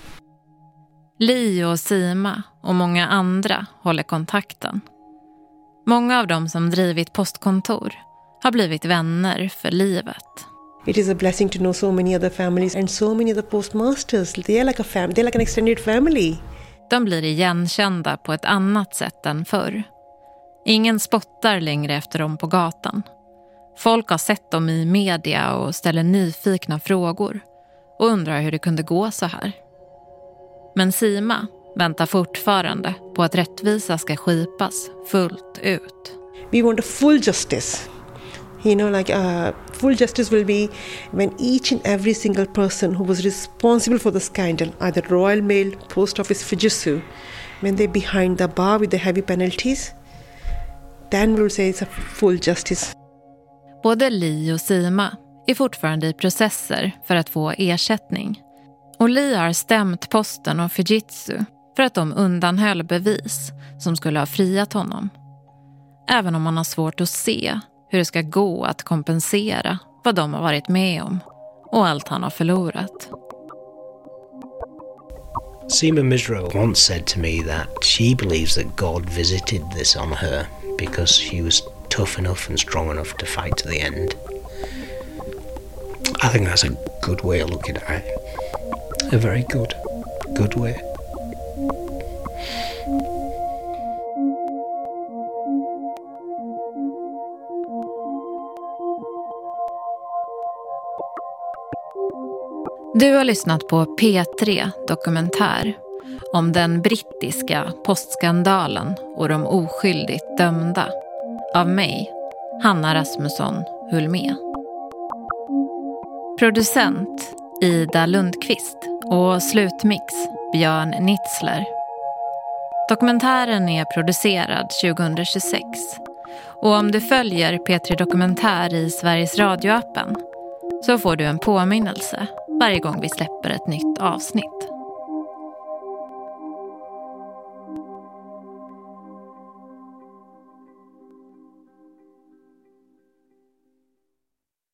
Lee och Sima och många andra håller kontakten. Många av dem som drivit postkontor har blivit vänner för livet. It is a blessing to know so many other families and so many other postmasters. They are like a family, they're like an extended family. De blir igenkända på ett annat sätt än förr. Ingen spottar längre efter dem på gatan. Folk har sett dem i media och ställer nyfikna frågor och undrar hur det kunde gå så här. Men Sima väntar fortfarande på att rättvisa ska skipas fullt ut. We want a full justice. You know, like uh, full justice will be when each and every single person who was responsible for the scandal, either Royal Mail, Post Office, Fujitsu, when they're behind the bar with the heavy penalties, then we'll say it's a full justice. Både Lee och Sima är fortfarande i processer för att få ersättning. Och Lee har stämt posten och Fujitsu för att de undanhöll bevis som skulle ha friat honom. Även om man har svårt att se hur det ska gå att kompensera vad de har varit med om och allt han har förlorat. Seema Misro once said to me that she believes that God visited this on her because she was tough enough and strong enough to fight to the end. I think that's a good way of looking at it. A very good, good way. Du har lyssnat på P tre Dokumentär om den brittiska postskandalen och de oskyldigt dömda av mig, Hanna Rasmusson Hulmé. Producent Ida Lundqvist och slutmix Björn Nitzler. Dokumentären är producerad tjugohundratjugosex och om du följer P tre Dokumentär i Sveriges Radio-appen så får du en påminnelse varje gång vi släpper ett nytt avsnitt.